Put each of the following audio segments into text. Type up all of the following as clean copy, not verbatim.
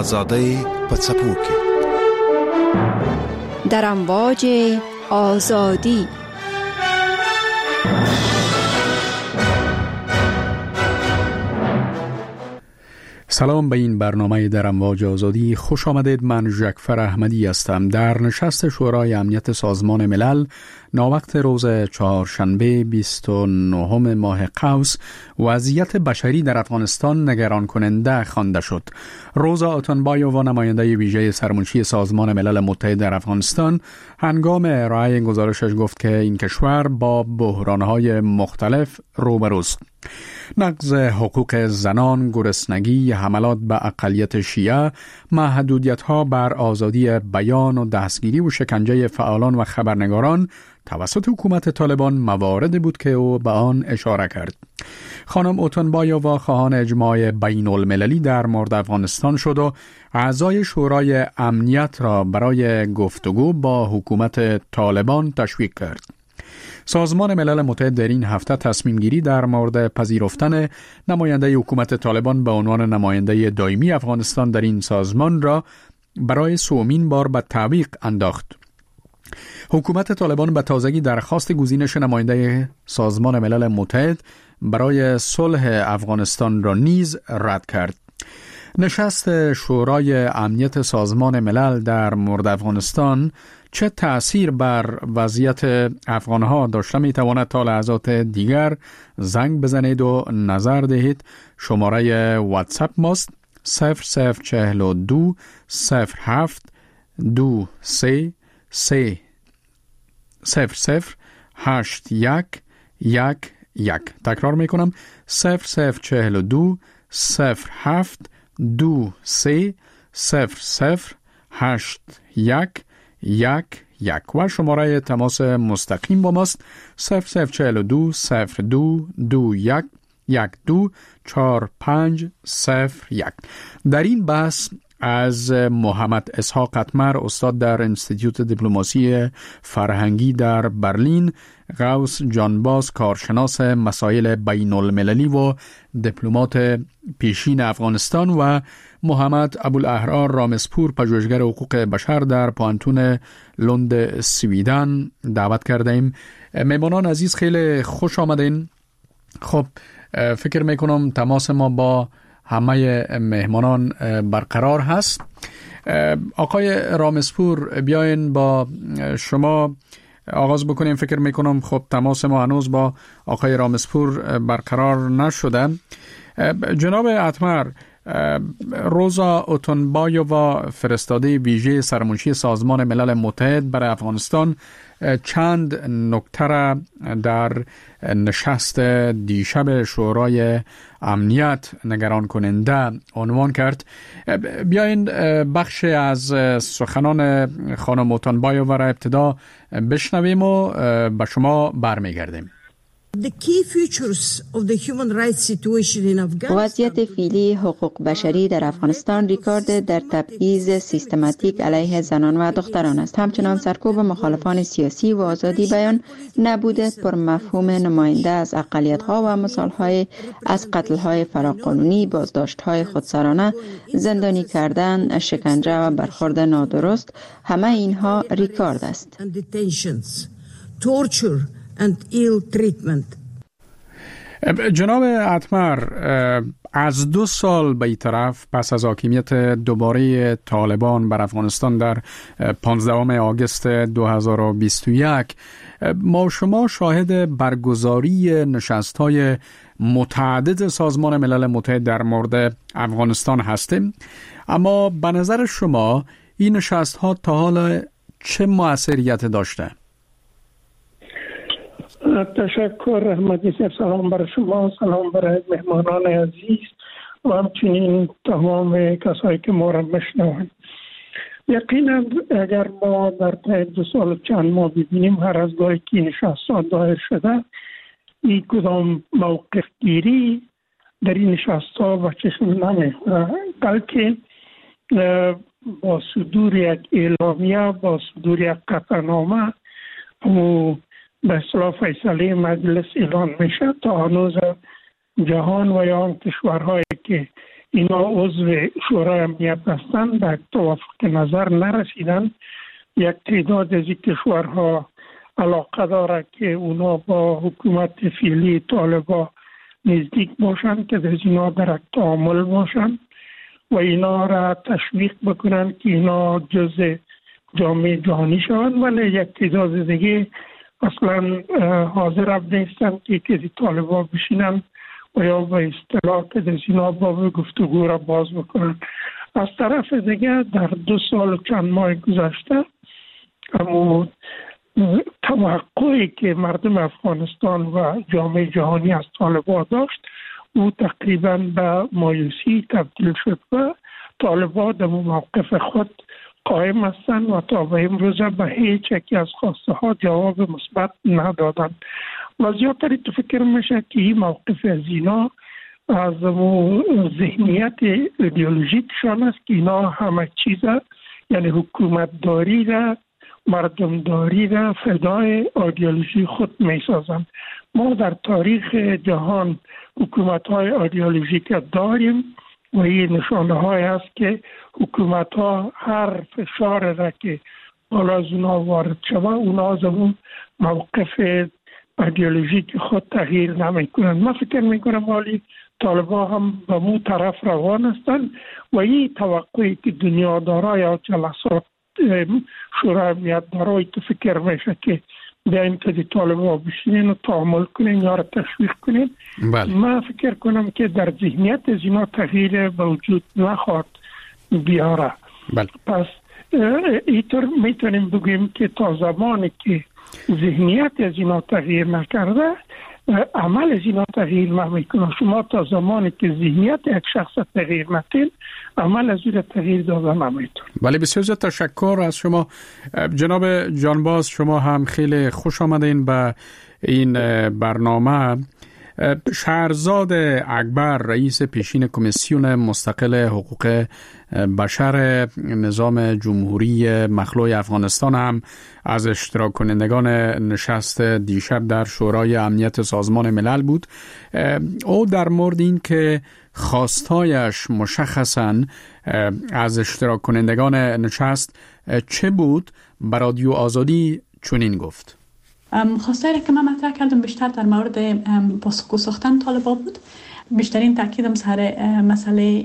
آزاده پڅپوکي در امواج آزادی. سلام به این برنامه در امواج آزادی. خوش آمدید. من ژکفر احمدی هستم. در نشست شورای امنیت سازمان ملل ناوقت روز چهارشنبه 29 ماه قوس وضعیت بشری در افغانستان نگران کننده خوانده شد. روزا اتنبایووا نماینده ویژه سرمنشی سازمان ملل متحد در افغانستان هنگام ارائه گزارشش گفت که این کشور با بحران‌های مختلف روبروست. نقض حقوق زنان، گرسنگی، حملات به اقلیت شیعه، محدودیت‌ها بر آزادی بیان و دستگیری و شکنجه فعالان و خبرنگاران توسط حکومت طالبان مواردی بود که او به آن اشاره کرد. خانم اتنبایووا خواهان اجماع بین المللی در مورد افغانستان شد و اعضای شورای امنیت را برای گفتگو با حکومت طالبان تشویق کرد. سازمان ملل متحد در این هفته تصمیم گیری در مورد پذیرفتن نماینده حکومت طالبان به عنوان نماینده دائمی افغانستان در این سازمان را برای سومین بار به تعویق انداخت. حکومت طالبان به تازگی درخواست گزینش نماینده سازمان ملل متحد برای صلح افغانستان را نیز رد کرد. نشست شورای امنیت سازمان ملل در مورد افغانستان چه تأثیر بر وضعیت افغانها داشته می تواند تا لحظات دیگر زنگ بزنید و نظر دهید. شماره واتساپ ماست 0042 07 23 0081 11. تکرار می کنم 0042 07 23 0081 و شماره تماس مستقیم با ماست 0042 02 21 12 4501. در این بحث از محمد اسحاق قطمر، استاد در انستیتوت دیپلماسی فرهنگی در برلین، غوث جانباز، کارشناس مسائل بین المللی و دیپلمات پیشین افغانستان، و محمد ابوالاحرار رامسپور، پژوهشگر حقوق بشر در پوانتون لند سویدن دعوت کردیم. مهمانان عزیز خیلی خوش آمدین. خب فکر میکنم تماس ما با همه مهمانان برقرار هست. آقای رامسپور، بیاین با شما آغاز بکنیم. فکر میکنم خب تماس ما هنوز با آقای رامسپور برقرار نشده. جناب قطمر، روزا اتنبایووا فرستاده ویژه سرمنشی سازمان ملل متحد برای افغانستان چند نکته را در نشست دیشب شورای امنیت نگران کننده عنوان کرد. بیاین بخش از سخنان خانم اتنبایووا را ابتدا بشنویم و به شما برمیگردیم. وضعیت فعلی حقوق بشری در افغانستان ریکارد در تبعیض سیستماتیک علیه زنان و دختران است. همچنان سرکوب مخالفان سیاسی و آزادی بیان، نبود پر مفهوم نماینده از اقلیت‌ها و مثال‌های از قتل‌های فراقانونی، بازداشت‌های خودسرانه، زندانی کردن، شکنجه و برخورد نادرست، همه اینها ریکارد است. and ill treatment. جناب قطمر، از 2 سال به این طرف پس از حاکمیت دوباره طالبان بر افغانستان در 15 آگوست 2021 ما شما شاهد برگزاری نشست‌های متعدد سازمان ملل متحد در مورد افغانستان هستیم، اما به نظر شما این نشست‌ها تا حالا چه موثریت داشته؟ تشکر احمدی صاحب. سلام برای شما، سلام برای مهمانان عزیز و همچنین تمام کسایی که ما را میشنوند. یقینا اگر ما در طی 2 سال چند ماه ببینیم هر از گاهی که نشست‌ها دایر شده، این کدام موقف گیری در این نشست‌ها و چشم نمیخوره، بلکه با صدور یک اعلامیه، با صدور یک قطعنامه و به اصطلاح فیصله مجلس اعلان میشه تا هنوز جهان و یا کشورهایی که اینا عضو شورای امنیت هستند به توافق نظر نرسیدن. یک تعداد از کشورها علاقه داره که اونا با حکومت فعلی طالبان نزدیک باشند که از اینا در تعامل باشند و اینا را تشویق بکنند که اینا جزء جامعه جهانی شوند، ولی یک تعداد دیگه اصلا حاضر نیستند که طالبان بشینند و یا به اصطلاح که از اینا با گفتگو را باز بکنند. از طرف دیگه در 2 سال و چند ماه گذشته اما توقعی که مردم افغانستان و جامعه جهانی از طالبان داشت او تقریبا به مایوسی تبدیل شد و طالبان در موقف خود قائم هستند و تا به امروز به هیچ یکی از خواسته ها جواب مثبت ندادند. و زیادتر تو فکر میشه که این موقف از اینا از ذهنیت ایدئولوژیکشان است که اینا همه چیز یعنی حکومت داری را مردم داری را فدای ایدئولوژی خود می سازند. ما در تاریخ جهان حکومت های ایدئولوژیک داریم و این نشانه های است که حکومت ها هر فشار را که بالا از اونا وارد شود اونا از اون موقف ایدئولوژیک خود تغییر نمی کنند. من فکر می کنم ولی طالبان هم به مو طرف روان هستند و این توقعی که دنیا داره یا جلسات شورای امنیت داره تو فکر میشه که بیاین که طالبان بشینین و تعامل کنین یا را تشویق کنین. من فکر کنم که در ذهنیت از اینا تغییر به وجود نخواهد بیاره. پس اینطور میتونیم بگوییم که تا زمانی که ذهنیت از اینا تغییر نکرده عمل از اینا تغییر نمیکنه. شما تا زمانی که ذهنیت یک شخص تغییر نتین عمل از این تغییر داده نمیتون. ولی بسیار زیاد تشکر از شما جناب جانباز. شما هم خیلی خوش آمدین به این برنامه. شهرزاد اکبر رئیس پیشین کمیسیون مستقل حقوق بشر نظام جمهوری مخلوع افغانستان هم از اشتراک کنندگان نشست دیشب در شورای امنیت سازمان ملل بود. او در مورد این که خواستایش مشخصاً از اشتراک کنندگان نشست چه بود به رادیو آزادی چنین گفت: خواستایی که من مطرح کردم بیشتر در مورد پاسخگو ساختن طالبان بود. بیشترین تاکیدم سر مسئله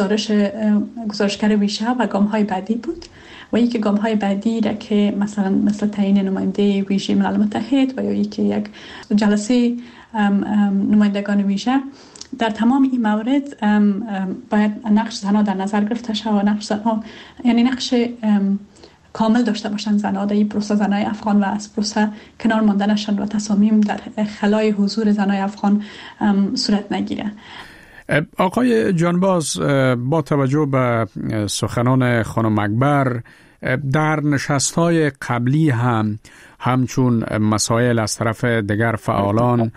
گزارشگر ویژه و گام‌های بعدی بود و اینکه گام‌های بعدی را که مثل تعیین نماینده ویژه ملل متحد و یا اینکه یک جلسه نمایندگان ویژه در تمام این موارد باید نقش زنها در نظر گرفته شود و نقش زنها یعنی نقش کامل داشته باشند زنها در این پروسه زنای افغان و از پروسه کنار ماندنشان و تصامیم در خلای حضور زنای افغان صورت نگیره. آقای جانباز، با توجه به سخنان خانم اکبر در نشست‌های قبلی هم همچون مسائل از طرف دیگر فعالان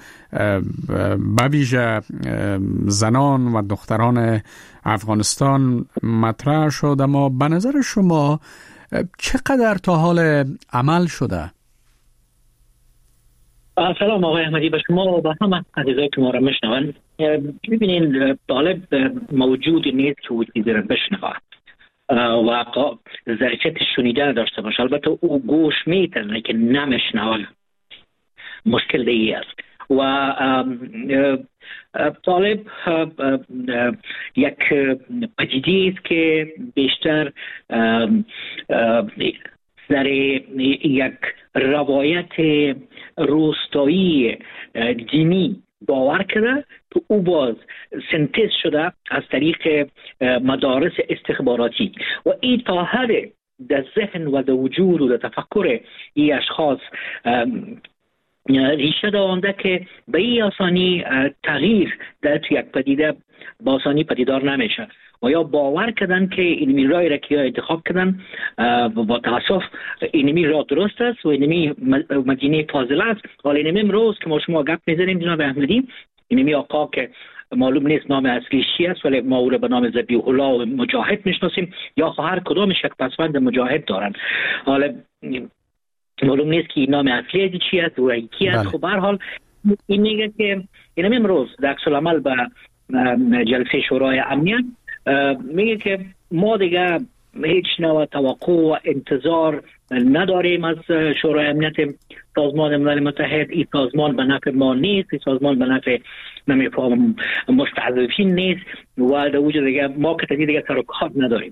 به ویژه زنان و دختران افغانستان مطرح شد، اما به نظر شما چقدر تا حال عمل شده؟ سلام آقای احمدی به شما و به همه عزیزایی که ما را میشنون. ببینید طالب موجود نیست که او چیزی را بشنود و ظرفیت شنیدن داشته باشه. البته او گوش میتونه که نمیشنود، مشکل دیگه است. و طالب یک پدیده است که بیشتر در یک روایت روستایی دینی باور کرده که او باز سنتز شده از طریق مدارس استخباراتی و این تا حد در ذهن و در وجود و در تفکر این اشخاص ریشه دارنده که به این آسانی تغییر در یک پدیده با آسانی پدیدار نمیشه و یا باور کردن که اینمی رای را که انتخاب کردن با تاسف اینمی را درست است و اینمی مدینه فاضله است. حالا اینمی امروز که ما شما گپ میزنیم جناب احمدی، اینمی آقا که معلوم نیست نام اصلی چی است ولی ما او را به نام ذبیح الله و مجاهد میشناسیم یا هر کدامش یک پسوند مجاهد دارن. حالا معلوم نیست که نام اصلی چی است و کی است. خب به هر حال این میگه که اینمی امروز در عکس العمل به جلسه شورای امنیت میگه که ما دیگه هیچ نوع توقع و انتظار نداریم از شورای امنیت سازمان ملل متحد. این سازمان به نفع ما نیست، این سازمان به نفع مستضعفین نیست و در وجود دیگه ما که دیگه سر و کار نداریم.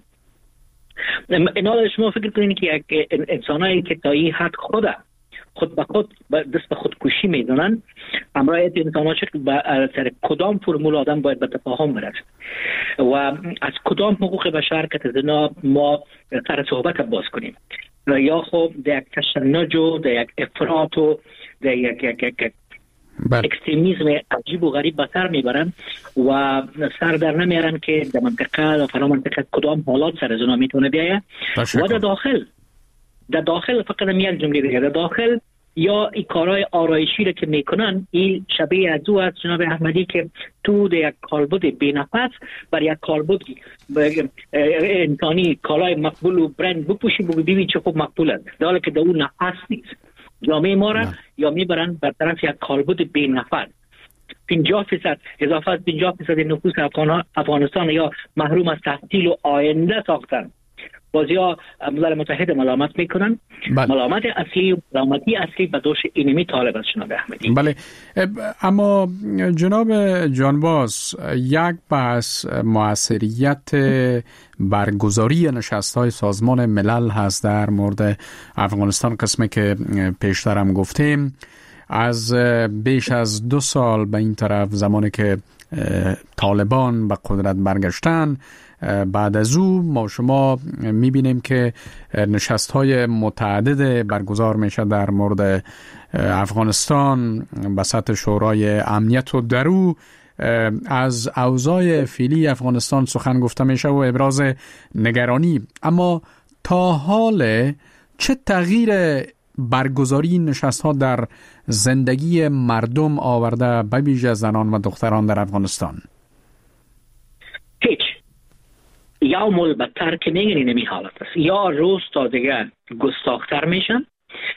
اینا شما فکر کنید که انسانایی که تا این حد خود به خود دست به خودکشی میزنن، همراه انسان‌ها چه سر کدام فرمول آدم باید به تفاهم برسه و از کدام حقوق بشر که تزنا ما سر صحبت باز کنیم، یا خب در یک تشنج و در یک افراط و در یک اکستریمیزم عجیب و غریب به سر میبرن و سر در نمیارن که در منطقه و فرا منطقه کدام حالات سر زنا میتونه بیایه. و در داخل فقط یک جمله دیگه، در داخل یا این کارهای آرایشی رو که میکنن این شبیه از او از جناب احمدی که تو در یک کالبد بینفس بر یک کالبد انسانی کالای مقبول و برند بپوشی ببینی چه خوب مقبول است، در حالی که در اون نفس نیست. جامعه ما را یا میبرن بر طرف یک کالبد بینفس. 50% اضافه از 50% نفوس افغانستان یا محروم از تحصیل و آینده ساختن. بازیا ملل متحد ملامت میکنن. ملامتی اصلی به دوش اینمی طالب است جناب احمدی. بله، اما جناب جانباز، یک بحث موثریت برگزاری نشست‌های سازمان ملل هست در مورد افغانستان. قسمی که پیشترم گفتیم از بیش از 2 سال به این طرف، زمانی که طالبان به قدرت برگشتن، بعد از او ما شما میبینیم که نشست‌های متعدد برگزار میشه در مورد افغانستان به سطح شورای امنیت و در او از اوضاع فعلی افغانستان سخن گفته میشه و ابراز نگرانی. اما تا حال چه تغییر برگزاری نشست‌ها در زندگی مردم آورده، به ویژه زنان و دختران در افغانستان؟ هیچ. یا ملبتر که میگن نمی حالت است، یا روز تا دیگه گستاختر میشن،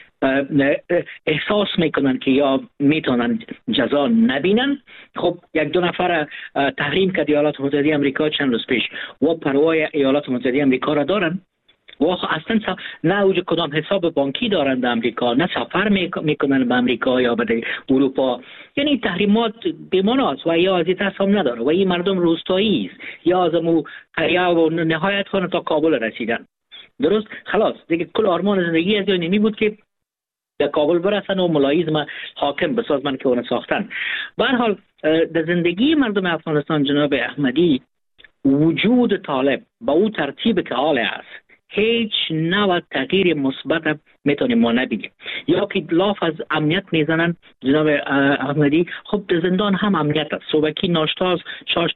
احساس میکنن که یا میتونن جزا نبینن. خب 1-2 نفر تحریم کرد ایالات متحده آمریکا چند روز پیش و پروای ایالات متحده آمریکا را دارن و اصلا نه اوج کدام حساب بانکی دارند در امریکا، نه سفر میکنن به امریکا یا به اروپا. یعنی تحریمات بیماناست و یا از این هم نداره و این مردم روستایی است یا از امو قریه و نهایت خانه تا کابل رسیدن. درست خلاص دیگه کل آرمان زندگی از نمی بود که در کابل برسن و ملایزم حاکم بسازن که اون ساختن. به هر حال در زندگی مردم افغانستان جناب احمدی وجود طالب با او ترتیب که حال است هیچ نوع تغییر مثبت میتونیم ما نبینیم. یا که لاف از امنیت میزنن جناب احمدی، خب در زندان هم امنیت است. صبحی ناشتاز چاش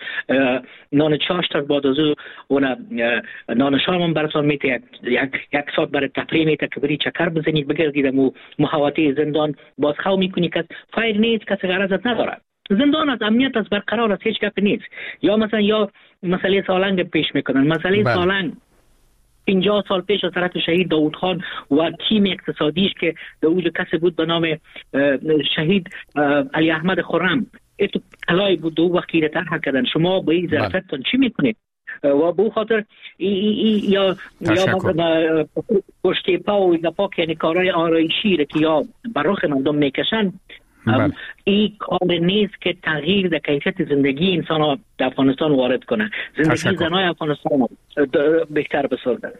نان چاش تا بعد از اون نان شام هم براتون میته یک ساعت برای تفریح میته که بری چکر بزنید بگردید محوطه زندان بازخو میکنی که فایر نیست، کسی غرضت نداره. زندان از امنیت از برقرار است، هیچ گپ نیست. یا مسئله سالنگ پیش میکنن. مسئله سالنگ 50 سال پیش از طرف شهید داوود خان و تیم اقتصادیش که داوود کسی بود به نام شهید علی احمد خرم، ایتو کلای بود دو وقتی طرح کردن. شما با این ظرفتون چی میکنید؟ و به خاطر یا پشت پا و گپا که کارهای آرایشی را که یا برخ مردم میکشن، این کار نیست که تغییر در کیفیت زندگی انسان ها در افغانستان وارد کنه. زندگی زنای افغانستان بهتر بسازه.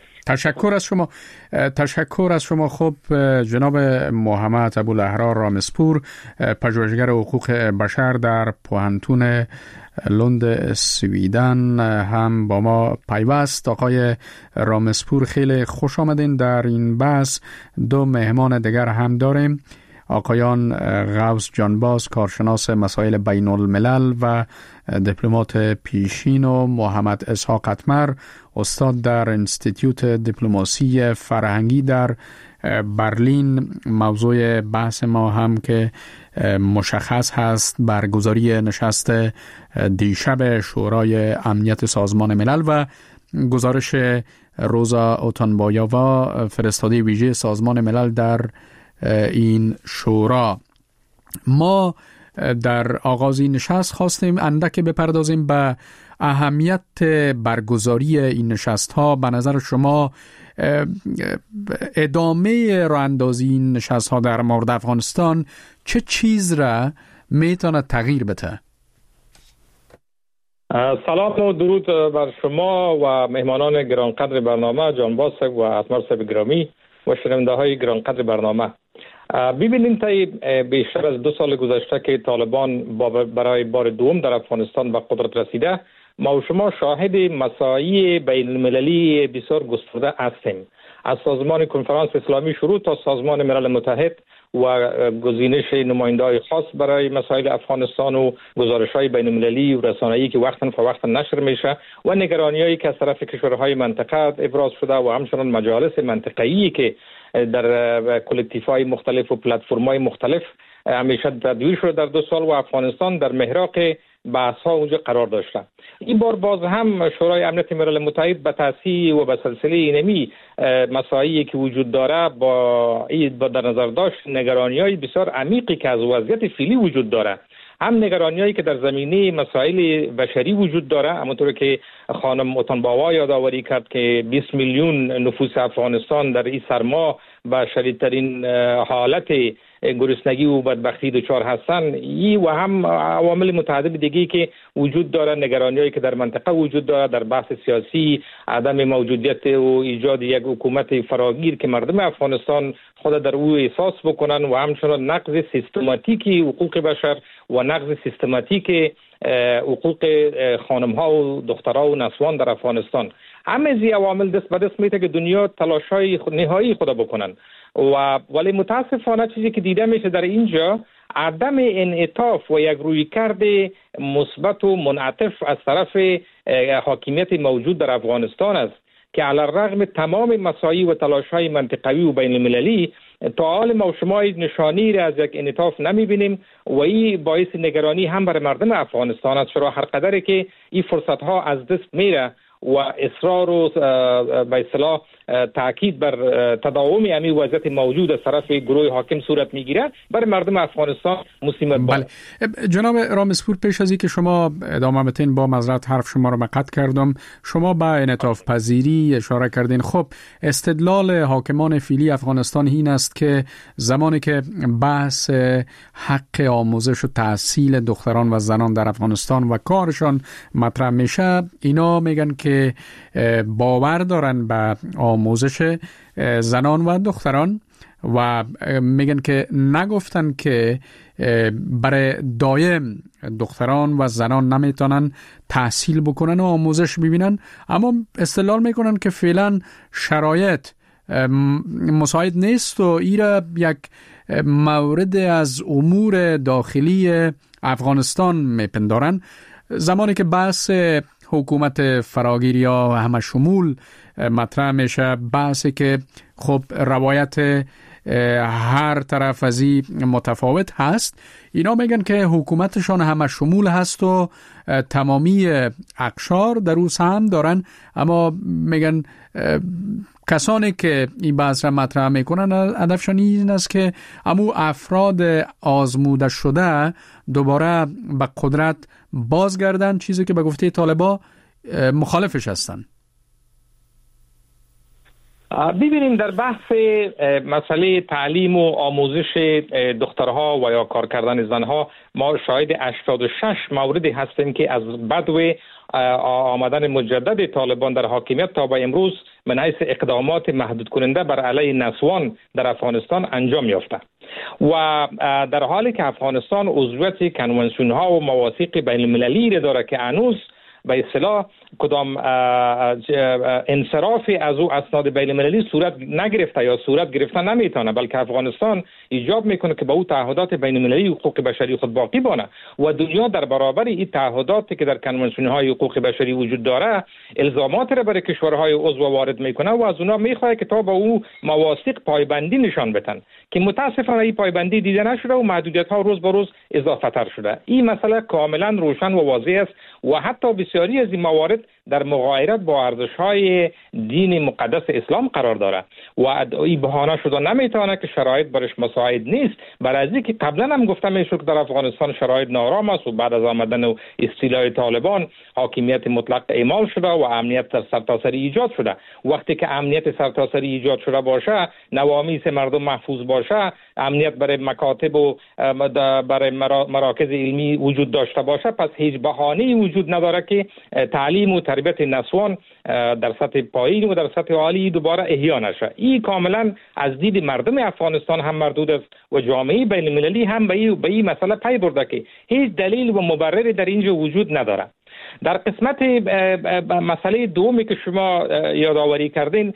تشکر از شما. خب جناب محمد ابوالاحرار رامسپور، پژوهشگر حقوق بشر در پوهنتون لند سویدن، هم با ما پیوست. آقای رامسپور خیلی خوش آمدین در این بحث. 2 مهمان دیگر هم داریم، آقایان غوث جانباز، کارشناس مسائل بین الملل و دیپلمات پیشین، و محمد اسحاق اتمر، استاد در انستیتیوت دیپلماسی فرهنگی در برلین. موضوع بحث ما هم که مشخص هست برگزاری نشست دیشب شورای امنیت سازمان ملل و گزارش روزا اوتانبایاوا، فرستاده ویژه سازمان ملل در این شورا. ما در آغاز این نشست خواستیم اندک بپردازیم به اهمیت برگزاری این نشست ها به نظر شما ادامه راه اندازی این نشست ها در مورد افغانستان چه چیز را میتونه تغییر بده؟ سلام و درود بر شما و مهمانان گرانقدر برنامه جان باسق و اتمار صاحب گرامی و شنونده های گرانقدر برنامه. ببینیم تا بیشتر از 2 سال گذشته که طالبان برای بار دوم در افغانستان به قدرت رسیده، ما و شما شاهد مساعی بین المللی بسیار گسترده هستیم. از سازمان کنفرانس اسلامی شروع تا سازمان ملل متحد و گزینش نماینده‌های خاص برای مسائل افغانستان و گزارش‌های بین‌المللی و رسانه‌ای که وقتاً فوقتاً نشر میشه و نگرانی‌هایی که از طرف کشورهای منطقه ابراز شده و همچنان مجالس منطقه‌ای که در کلکتیف‌های مختلف و پلتفرم‌های مختلف همیشه تدویر شده در 2 سال و افغانستان در محراق بحث‌ها اونجا قرار داشته. این بار باز هم شورای امنیت ملل متحد به تأسیس و به سلسله اینمی مسائلی که وجود داره با در نظر داشت نگرانی‌های بسیار عمیقی که از وضعیت فعلی وجود داره، هم نگرانی‌هایی که در زمینه مسائل بشری وجود داره، همونطور که خانم اوتانباوا یادآوری کرد که 20 میلیون نفوس افغانستان در این سرما به شدیدترین حالت گرسنگی و بدبختی دچار هستند. و هم عوامل متعدد دیگه‌ای که وجود داره، نگرانی‌هایی که در منطقه وجود داره در بحث سیاسی، عدم موجودیت و ایجاد یک حکومت فراگیر که مردم افغانستان خود در او احساس بکنن و همچنان نقض سیستماتیکی حقوق بشر و نقض سیستماتیک حقوق خانم‌ها و دخترها و نسوان در افغانستان. همه از این عوامل دست به دست میده که دنیا تلاش‌های نهایی خود بکنن ولی متاسفانه چیزی که دیده میشه در اینجا عدم انعطاف و یک رویکرد مثبت و منعطف از طرف حاکمیت موجود در افغانستان است که علی الرغم تمام مساعی و تلاش‌های منطقوی و بین المللی تا حال ما و شما نشانی را از یک انعطاف نمی‌بینیم و این باعث نگرانی هم برای مردم افغانستان است، چرا هر قدری که این فرصت‌ها از دست میره و اصرار و به اصطلاح تاکید بر تداوم همین وضعیت موجود از طرف گروه حاکم صورت میگیره برای مردم افغانستان مصیبت. بله جناب رامسپور، پیش از اینکه شما ادامه بدین با معذرت حرف شما رو قطع کردم، شما به انعطاف پذیری اشاره کردین. خب استدلال حاکمان فعلی افغانستان این است که زمانی که بحث حق آموزش و تحصیل دختران و زنان در افغانستان و کارشان مطرح میشه، اینا میگن که باور دارن به آموزش زنان و دختران و میگن که نگفتن که برای دایم دختران و زنان نمیتونن تحصیل بکنن و آموزش ببینن، اما استدلال میکنن که فعلا شرایط مساعد نیست و ایره یک مورد از امور داخلی افغانستان میپندارن. زمانی که بحث حکومت فراگیر یا همه شمول مطرح میشه، بحثی که خب روایت هر طرف از این متفاوت هست، اینا میگن که حکومتشان همه شمول هست و تمامی اقشار در او سهم دارن، اما میگن کسانی که این بحث را مطرح میکنن هدفشان این است که امو افراد آزموده شده دوباره به قدرت بازگردن، چیزی که به گفته طالبان مخالفش هستن. ببینیم در بحث مسئله تعلیم و آموزش دخترها و یا کار کردن زنها ما شاهد 86 موردی هستیم که از بدو آمدن مجدد طالبان در حاکمیت تا به امروز من حیث اقدامات محدود کننده بر علیه نسوان در افغانستان انجام یافته و در حالی که افغانستان عضویت کنوانسیون ها و مواثیق بین المللی را داره که هنوز به اصطلاح کدام انصراف از او اسناد بین المللی صورت نگرفته یا صورت گرفته نمیتونه، بلکه افغانستان ایجاب میکنه که با او تعهدات بین المللی حقوق بشری خود باقی بانه و دنیا در برابر این تعهداتی که در کنوانسیون های حقوق بشری وجود داره الزامات را برای کشورهای عضو وارد میکنه و از اونها میخواد که تا با او مواثیق پایبندی نشان بدن که متاسفانه این پایبندی دیده نشده و محدودیت ها روز به روز اضافه تر شده. این مسئله کاملا روشن و واضح است و حتی بسیاری از این موارد در مغایرت با ارزش‌های دین مقدس اسلام قرار داره و این بهانه شده نمیتونه که شرایط برش مساعد نیست. برای از اینکه قبلا هم گفتم میشد که در افغانستان شرایط نارام است و بعد از آمدن و استیلای طالبان حاکمیت مطلق اعمال شده و امنیت در سرتاسر ایجاد شده. وقتی که امنیت سرتاسر ایجاد شده باشه، نوامیس مردم محفوظ باشه، امنیت برای مکاتب و برای مراکز علمی وجود داشته باشه، پس هیچ بهانه‌ای وجود نداره که تعلیم و تربیت نسوان در سطح پایین و در سطح عالی دوباره احیا نشه. این کاملا از دید مردم افغانستان هم مردود است و جامعه بین المللی هم به این مسئله پی برده که هیچ دلیل و مبرری در اینجا وجود نداره. در قسمت مسئله دومی که شما یادآوری کردین،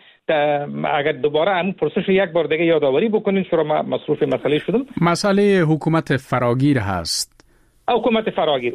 اگر دوباره همون پرسش یک بار دیگه یادآوری بکنین، چرا مصروف مسئله شدم. مسئله حکومت فراگیر هست. حکومت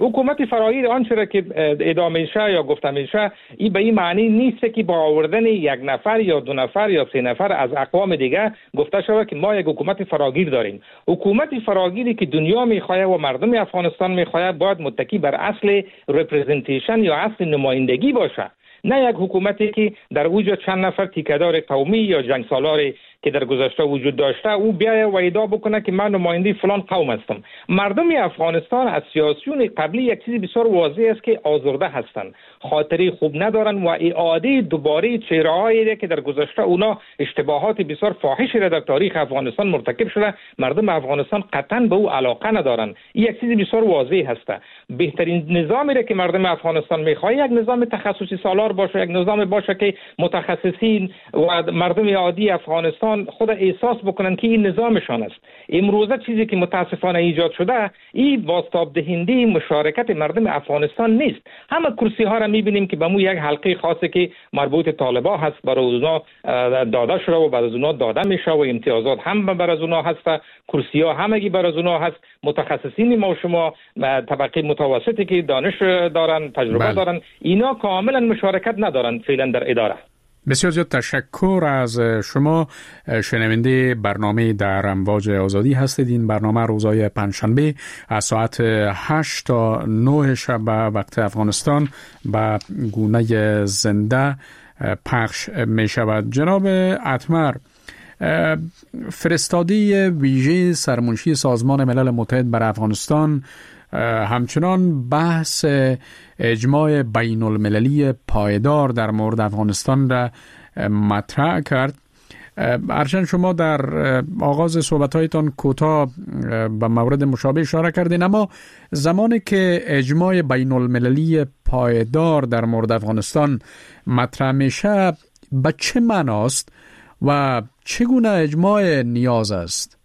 فراگیر آنچه را که ادامه میشه یا گفته میشه، این به این معنی نیست که با آوردن یک نفر یا دو نفر یا سه نفر از اقوام دیگه گفته شده که ما یک حکومت فراگیر داریم. حکومت فراگیری که دنیا میخواه و مردم افغانستان میخواه باید متکی بر اصل رپرزنتیشن یا اصل نمایندگی باشه، نه یک حکومتی که در وجود چند نفر تیکه‌دار قومی یا جنگسالاری که در گذشته وجود داشته او بیاید و ادعا بکنه که من نماینده فلان قوم هستم. مردم افغانستان از سیاسیون قبلی یک چیزی بسیار واضح است که آزرده هستند، خاطری خوب ندارن و اعاده دوباره چهره‌هایی که در گذشته اونا اشتباهات بسیار فاحشی را در تاریخ افغانستان مرتکب شده، مردم افغانستان قطعا به او علاقه ندارن. این یک چیزی بسیار واضح هست. بهترین نظامی را که مردم افغانستان می‌خواد یک نظام تخصصی سالار باشه، یک نظام باشه که متخصصین و مردم عادی افغانستان خود احساس بکنن که این نظامشان است. امروزه چیزی که متاسفانه ایجاد شده، این بازتاب دهنده مشارکت مردم افغانستان نیست. همه کرسی ها را میبینیم که به مو یک حلقه خاصه که مربوط طالبا هست برای اونا داده شده و بعد از اونا داده میشه و امتیازات هم برای از اونا هست، کرسی ها همگی برای از اونا هست. متخصصین ما شما طبقه متوسطی که دانش دارن، تجربه دارن، اینا کاملا مشارکت ندارن فعلا در اداره. بسیار زیاد تشکر از شما. شنونده برنامه در امواج آزادی هستید. این برنامه روزهای پنجشنبه از ساعت 8 تا 9 شب وقت افغانستان به گونه زنده پخش می شود. جناب اتمر، فرستاده ویژه سرمنشی سازمان ملل متحد بر افغانستان همچنان بحث اجماع بین المللی پایدار در مورد افغانستان را مطرح کرد. ارشد شما در آغاز صحبت‌هایتان کوتاه به مورد مشابه اشاره کردین، اما زمانی که اجماع بین المللی پایدار در مورد افغانستان مطرح میشه به چه معناست و چگونه اجماع نیاز است؟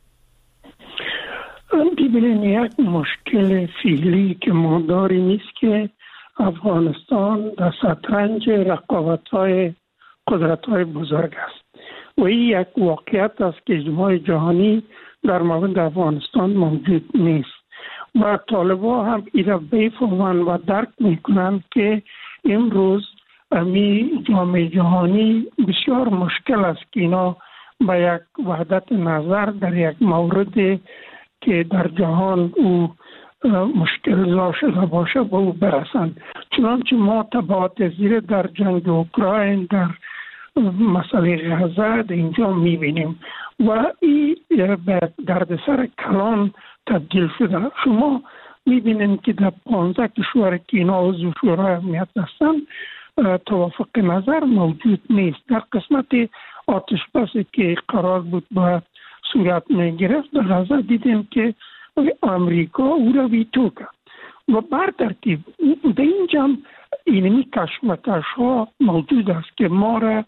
ببینید، یک مشکل فعلی که ما داریم نیست که افغانستان در شطرنج رقابت‌های قدرت‌های بزرگ است و این یک واقعیت است که اجماع جهانی در مورد افغانستان موجود نیست و طالبان هم این را بفهمند و درک میکنند که امروز امی جامعه جهانی بسیار مشکل است که اینا به یک وحدت نظر در یک مورد که در جهان او مشکل زا شده باشه به او برسند. چنانچه ما تبعات زیر در جنگ اوکراین، در مسئله غزه اینجا میبینیم و این به دردسر کلان تبدیل شده. شما میبینید که در 15 کشور که اینا عضو شورای امنیت هستند توافق نظر موجود نیست. در قسمت آتش بسی که قرار بود باید صورت میگرفت در غزه دیدیم که امریکا او را ویتو کرد و بر ترتیب در اینجا اینمی کشمکش ها موجود است که ما را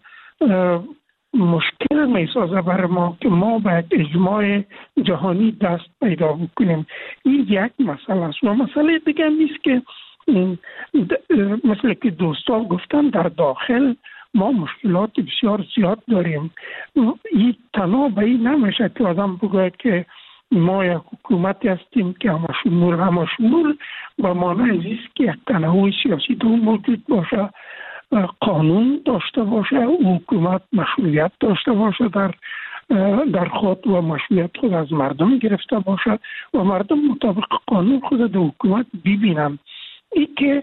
مشکل میسازه برای ما که ما باید اجماع جهانی دست پیدا بکنیم. این یک مسئله است و مسئله دیگه نیست که مثل که دوستا گفتن در داخل ما مشکلات بسیار زیاد داریم. این تنها به این نمیشه که آدم بگوید که ما یک حکومتی هستیم که همه شمول به معنی است که یک تنوع سیاسی دو موجود باشه، قانون داشته باشه، حکومت مشروعیت داشته باشه در خود و مشروعیت خود از مردم گرفته باشه و مردم مطابق قانون خود در حکومت ببینن. این که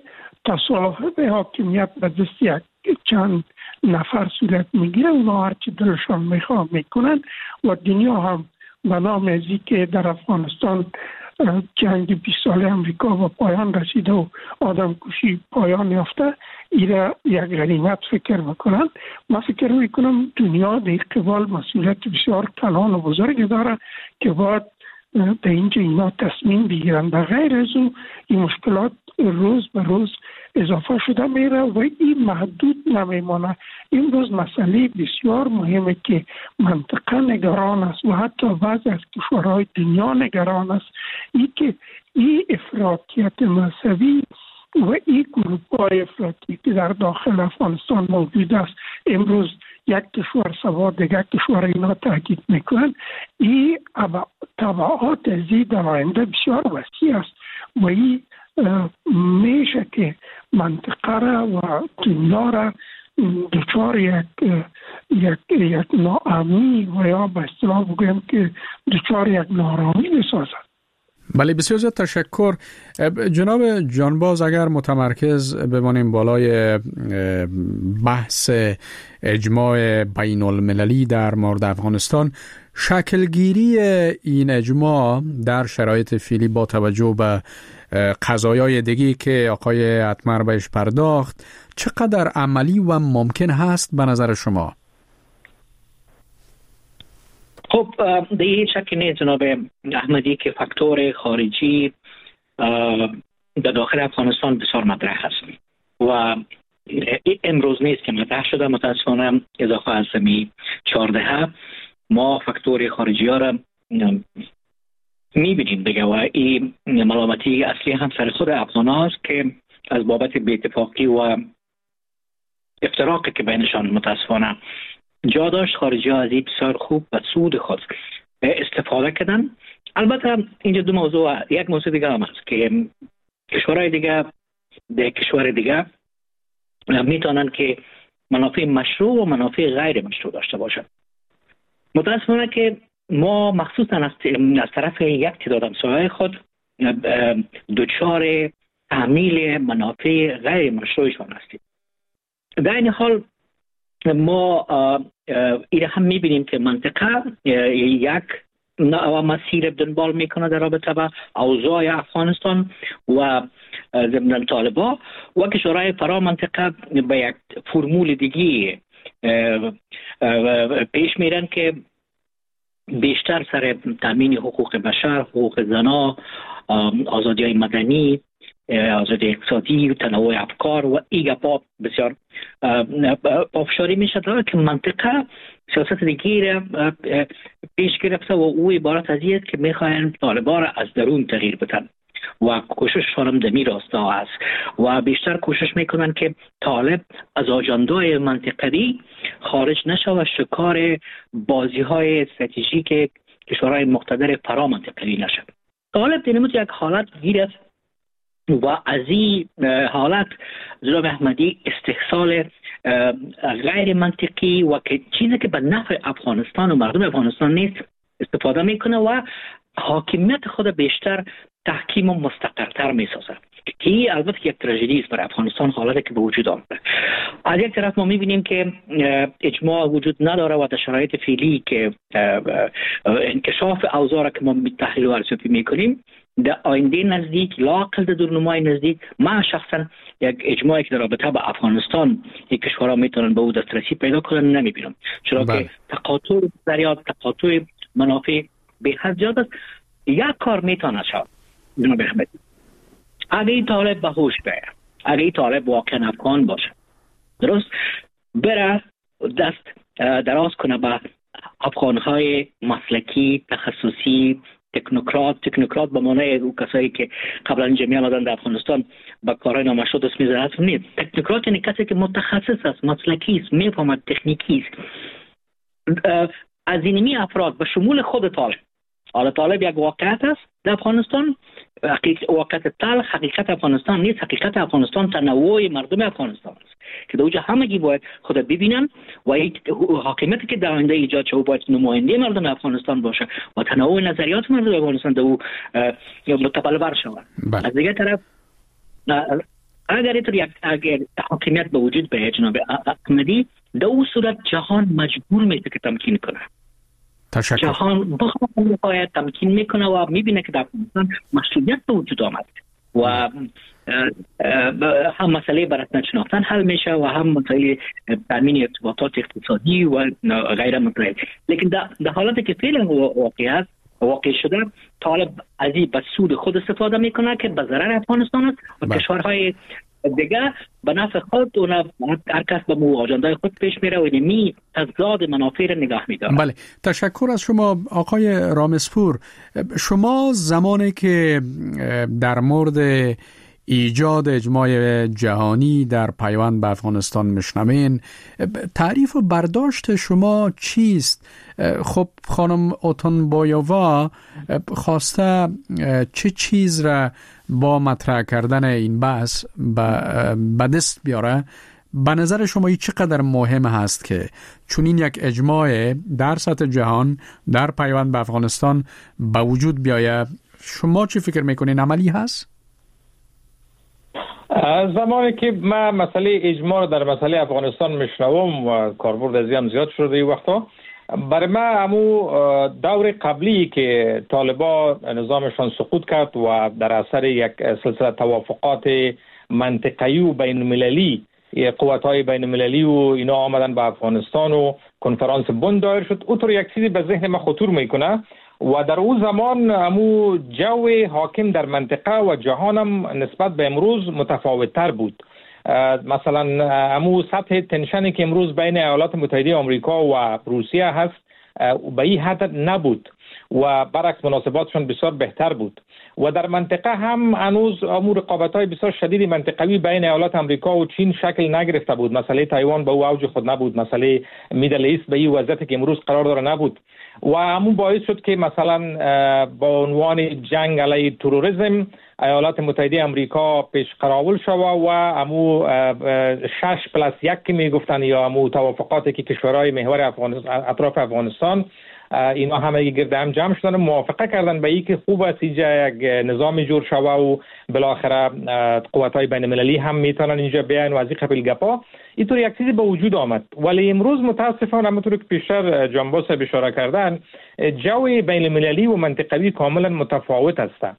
تصاحب حاکمیت به دست یک چند نفر صورت میگیره. اونا هرچی دلشان میخواه میکنن و دنیا هم به نام ازی که در افغانستان جنگ 20 ساله امریکا به پایان رسیده و آدم کشی پایان یافته، ایره یک غنیمت فکر میکنن. من فکر میکنم دنیا در قبال مسئولیت بسیار کلان و بزرگی داره که باید در اینجا اینا تصمیم بگیرن. در غیر از او این مشکلات روز به روز اضافه شده میره و این محدود نمیمانه. این روز مسئله بسیار مهمه که منطقه نگران است و حتی بعضی از کشورهای دنیا نگران است، این که این افراطیت مذهبی و این گروه‌های افراطی که در داخل افغانستان موجود است، امروز یک کشور سوا دیگر کشور اینا تاکید میکنن، این تبعات ازی در آینده بسیار وسیع است و این میشه که منطقه را و دنیا را دچار یک ناامنی و یا به اصطلاح بگویم که دچار یک نارامی بسازد. بله، بسیار زیاد تشکر. جناب جانباز، اگر متمرکز بمانیم بالای بحث اجماع بین المللی در مورد افغانستان، شکلگیری این اجماع در شرایط فعلی با توجه به قضایای دیگی که آقای اتمر بهش پرداخت چقدر عملی و ممکن هست به نظر شما؟ خب در هیچ شک نیست جناب احمدی که فاکتور خارجی در داخل افغانستان بسیار مطرح هست و امروز نیست که مطرح شده. متاسفانه اضافه از 14 ما فاکتور خارجی ها را میبینیم دیگه و این ملامتی اصلی هم سر خود افغان هاست که از بابت بی‌اتفاقی و افتراقی که بینشان متاسفانه جا داشت، خارجی ها از این بسیار خوب و سود خود استفاده کردن. البته اینجا دو موضوع، یک موضوع دیگه هم هست که کشورهای دیگه در کشور دیگه میتونن که منافع مشروع و منافع غیر مشروع داشته باشن. متاسفانه که ما مخصوصا از طرف یک تعداد همسایه‌های خود دچار تحمیل منافع غیر مشروعشان هستیم. در این حال ما ایره هم میبینیم که منطقه یک مسیر دنبال میکنه در رابطه با اوضاع افغانستان و ضمن طالبان و کشورهای فرا منطقه به یک فرمول دیگی پیش میرن که بیشتر سر تامین حقوق بشر، حقوق زنان، آزادی مدنی، آزادی اقتصادی و تنوع افکار و این گپا بسیار پافشاری میشه که منطقه سیاست دیگه پیش گرفته و او عبارت از این که میخواین طالبان را از درون تغییر بدن و کوشششان هم دمی راستا است و بیشتر کوشش میکنن که طالب از آجندای منطقه‌ای خارج نشه و شکار بازی‌های استراتژیک کشورهای مقتدر فرا منطقه‌ای نشه. طالب دینموت یک حالت گیرد و از این حالت جناب احمدی استحصال غیر منطقی و که چیزی که به نفع افغانستان و مردم افغانستان نیست استفاده میکنه و حاکمیت خود بیشتر تحکیم و مستقرتر میسازه که این البته یک تراژدی است برای افغانستان، حالتی که به وجود آمده. از یک طرف ما میبینیم که اجماع وجود نداره و در شرایط فعلی که انکشاف اوضاع را که ما تحلیل و ارزیابی میکنیم در آینده نزدیک، لااقل در دورنمای نزدیک، من شخصا یک اجماعی که در رابطه با افغانستان یک کشورها میتونن به او دسترسی پیدا کنن نمیبینم، چرا که تقاطع نظریات، تقاطع منافع به حد زیاد است. یک کار میتونه شد جناب احمدی، اگه این طالب به هوش بیاید، اگه این طالب واقعا افغان باشه، درست بره دست دراز کنه به افغانهای مسلکی، تخصصی، تکنوکرات به معنای او کسایی که قبلا جمعیت آمدن در افغانستان با کارهای نامشروع دست میزنند نیست. تکنوکرات یعنی کسی که متخصص است، مسلکی است، میفهمد، تکنیکی است. از اینمی افراد به شمول خود طالب، حالا طالب یک واقعیت است در افغانستان، واقعیت تلخ حقیقت افغانستان نیست. حقیقت افغانستان تنوع مردم افغانستان است که در اونجا همگی باید خود ببینن و حاکمیتی که در آینده ایجاد شده باید نماینده مردم افغانستان باشه و تنوع نظریات مردم افغانستان در او متبلور شود. از دیگه طرف اگر اینطور اگر حاکمیت به وجود بیاید جناب احمدی، در اون صورت جهان مجبور میشه که تمکین کنه. تشکر. جهان باید تمکین میکنه و میبینه که در افغانستان مسئولیت به وجود آمد و هم مسئله برات شناختن حل میشه و هم مسئله تامین ارتباطات اقتصادی و غیره مطرح. لیکن در حالتی که فعلا واقع شده، طالب از این به سود خود استفاده میکنه که به ضرر افغانستان است و کشورهای دیگه به نفع خود و هر کس به آجنده خود پیش میره و اینمی تضاد منافع را نگاه میداره. بله، تشکر از شما آقای رامسپور. شما زمانی که در مورد ایجاد اجماع جهانی در پیوند به افغانستان میشنوین، تعریف و برداشت شما چیست؟ خب خانم اوتونبایووا خواسته چه چیز را با مطرح کردن این بحث به دست بیاره؟ به نظر شما چقدر مهم هست که چون این یک اجماع در سطح جهان در پیوند به افغانستان به وجود بیایه؟ شما چی فکر میکنین؟ عملی هست؟ زمانی که من مسئله اجماع در مسئله افغانستان میشنوم و کاربرد از هم زیاد شده این وقتا، برای من همو دور قبلی که طالبا نظامشان سقوط کرد و در اثر یک سلسله توافقات منطقه‌ای و بین المللی، قوت‌های بین المللی و اینا آمدن به افغانستان و کنفرانس بن دایر شد، اونطور یک چیزی به ذهن من خطور میکنه و در اون زمان همو جو حاکم در منطقه و جهانم نسبت به امروز متفاوت تر بود. مثلا همو سطح تنشنی که امروز بین ایالات متحده آمریکا و روسیه هست به این حد نبود و برعکس مناسباتشون بسیار بهتر بود و در منطقه هم هنوز امور رقابت‌های بسیار شدید منطقوی بین ایالات آمریکا و چین شکل نگرفته بود. مسئله تایوان به اوج خود نبود، مسئله میدل ایست به این وضعیتی که امروز قرار داره نبود و همون باعث شد که مثلا با عنوان جنگ علیه تروریسم ایالات متحده آمریکا پیش قراول شود و همو 6+1 که میگفتن یا همو توافقاتی که کشورهای محور اطراف افغانستان اینا همه گرد هم جمع شدن و موافقه کردن به اینکه خوب است اینجا یک نظام جور شود و بالاخره قوت‌های بین المللی هم میتونن اینجا بیان و از این قبیل گپا. اینطور یک چیزی به وجود آمد، ولی امروز متاسفانه همونطور که پیشتر جنبا صاحب اشاره کردن، جو بین المللی و منطقوی کاملا متفاوت است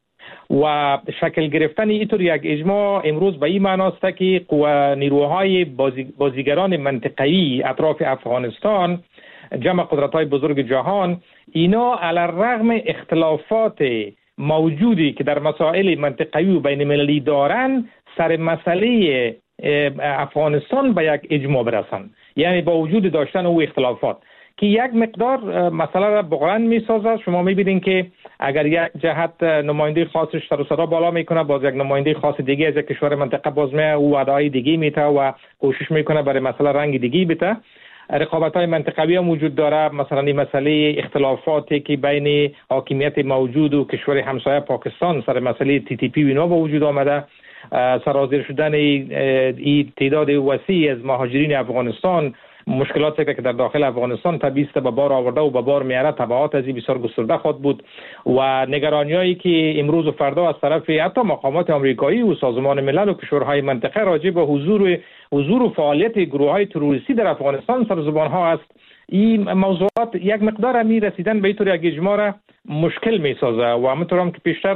و شکل گرفتن اینطور یک اجماع امروز به این معناست که نیروهای بازیگران منطقه‌ای اطراف افغانستان، جمع قدرت‌های بزرگ جهان، اینا علی الرغم اختلافات موجودی که در مسائل منطقه‌ای و بین المللی دارن، سر مسئله افغانستان به یک اجماع برسن، یعنی با وجود داشتن او اختلافات که یک مقدار مسئله را بغرند می‌سازد. شما می‌بینید که اگر یک جهت نماینده خاصش سر و صدا بالا میکنه، باز یک نماینده خاص دیگه از یک کشور منطقه باز میه او وعده‌های دیگه میته و کوشش میکنه برای مسئله رنگ دیگه بده. رقابت‌های منطقوی هم وجود داره، مثلا این مسئله اختلافاتی که بین حاکمیت موجود و کشور همسایه پاکستان سر مسئله TTP و اینا به وجود آمده، سرازیر شدن این تعداد وسیع از مهاجرین افغانستان، مشکلاتی که در داخل افغانستان طبیعی به بار آورده و به بار میاره، تبعات از این بسیار گسترده خود بود و نگرانیایی که امروز و فردا از طرف حتی مقامات آمریکایی و سازمان ملل و کشورهای منطقه راجع به حضور و فعالیت گروه‌های تروریستی در افغانستان سر زبان ها است. این موضوعات یک مقدار امی رسیدن به اینطور یک اجماع را مشکل میسازه و همونطور هم که پیشتر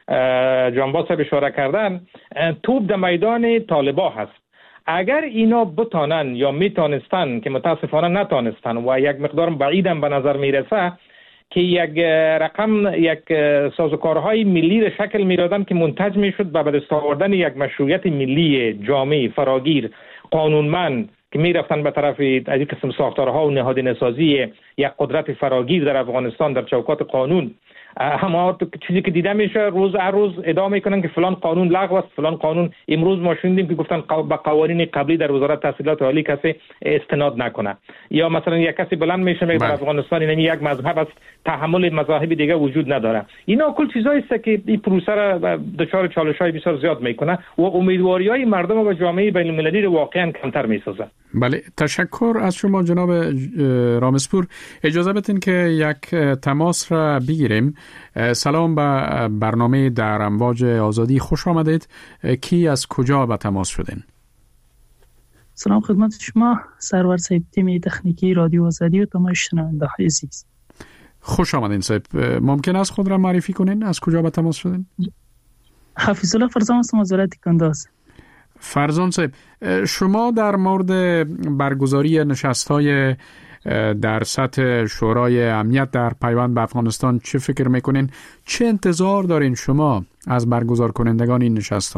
جنبا صاحب اشاره کردن، توپ در میدان طالبا هست. اگر اینا بتانن یا میتونستن که متاسفانه نتونستن و یک مقدار بعیدم به نظر میرسه که یک رقم یک سازوکارهای ملی را شکل میدادن که منتج میشد به دست آوردن یک مشروعیت ملی جامع فراگیر قانونمند که میرفتن به طرف از این قسم ساختارها و نهادینه سازی یک قدرت فراگیر در افغانستان در چوکات قانون. اما چیزی که دیده میشه روز هر روز ادعا میکنن که فلان قانون لغو است، فلان قانون. امروز ما شنیدیم که گفتن به قوانین قبلی در وزارت تحصیلات عالی کسی استناد نکنه، یا مثلا یک کسی بلند میشه میگه در افغانستان این یک مذهب است، تحمل مذاهب دیگه وجود نداره. اینا کل چیزایی است که این پروسه را دچار چالش‌های بسیار زیاد میکنه و امیدواری‌های مردم و جامعه بین المللی رو واقعا کمتر میسازه. بله، تشکر از شما جناب رامسپور. اجازه بدین که یک تماس را بگیریم. سلام به برنامه در امواج آزادی، خوش آمدید. کی از کجا به تماس شدین؟ سلام خدمت شما سرور صاحب، تیم تکنیکی رادیو آزادی و تمام شنونده های عزیز. خوش آمدین صاحب. ممکن است خود را معرفی کنین؟ از کجا به تماس شدین؟ حفیظ الله فرزان هستم از ولایت کنداز. فرزان صاحب، شما در مورد برگزاری نشست‌های در سطح شورای امنیت در پیوند به افغانستان چه فکر میکنین؟ چه انتظار دارین شما از برگزار کنندگان این نشست‌ها؟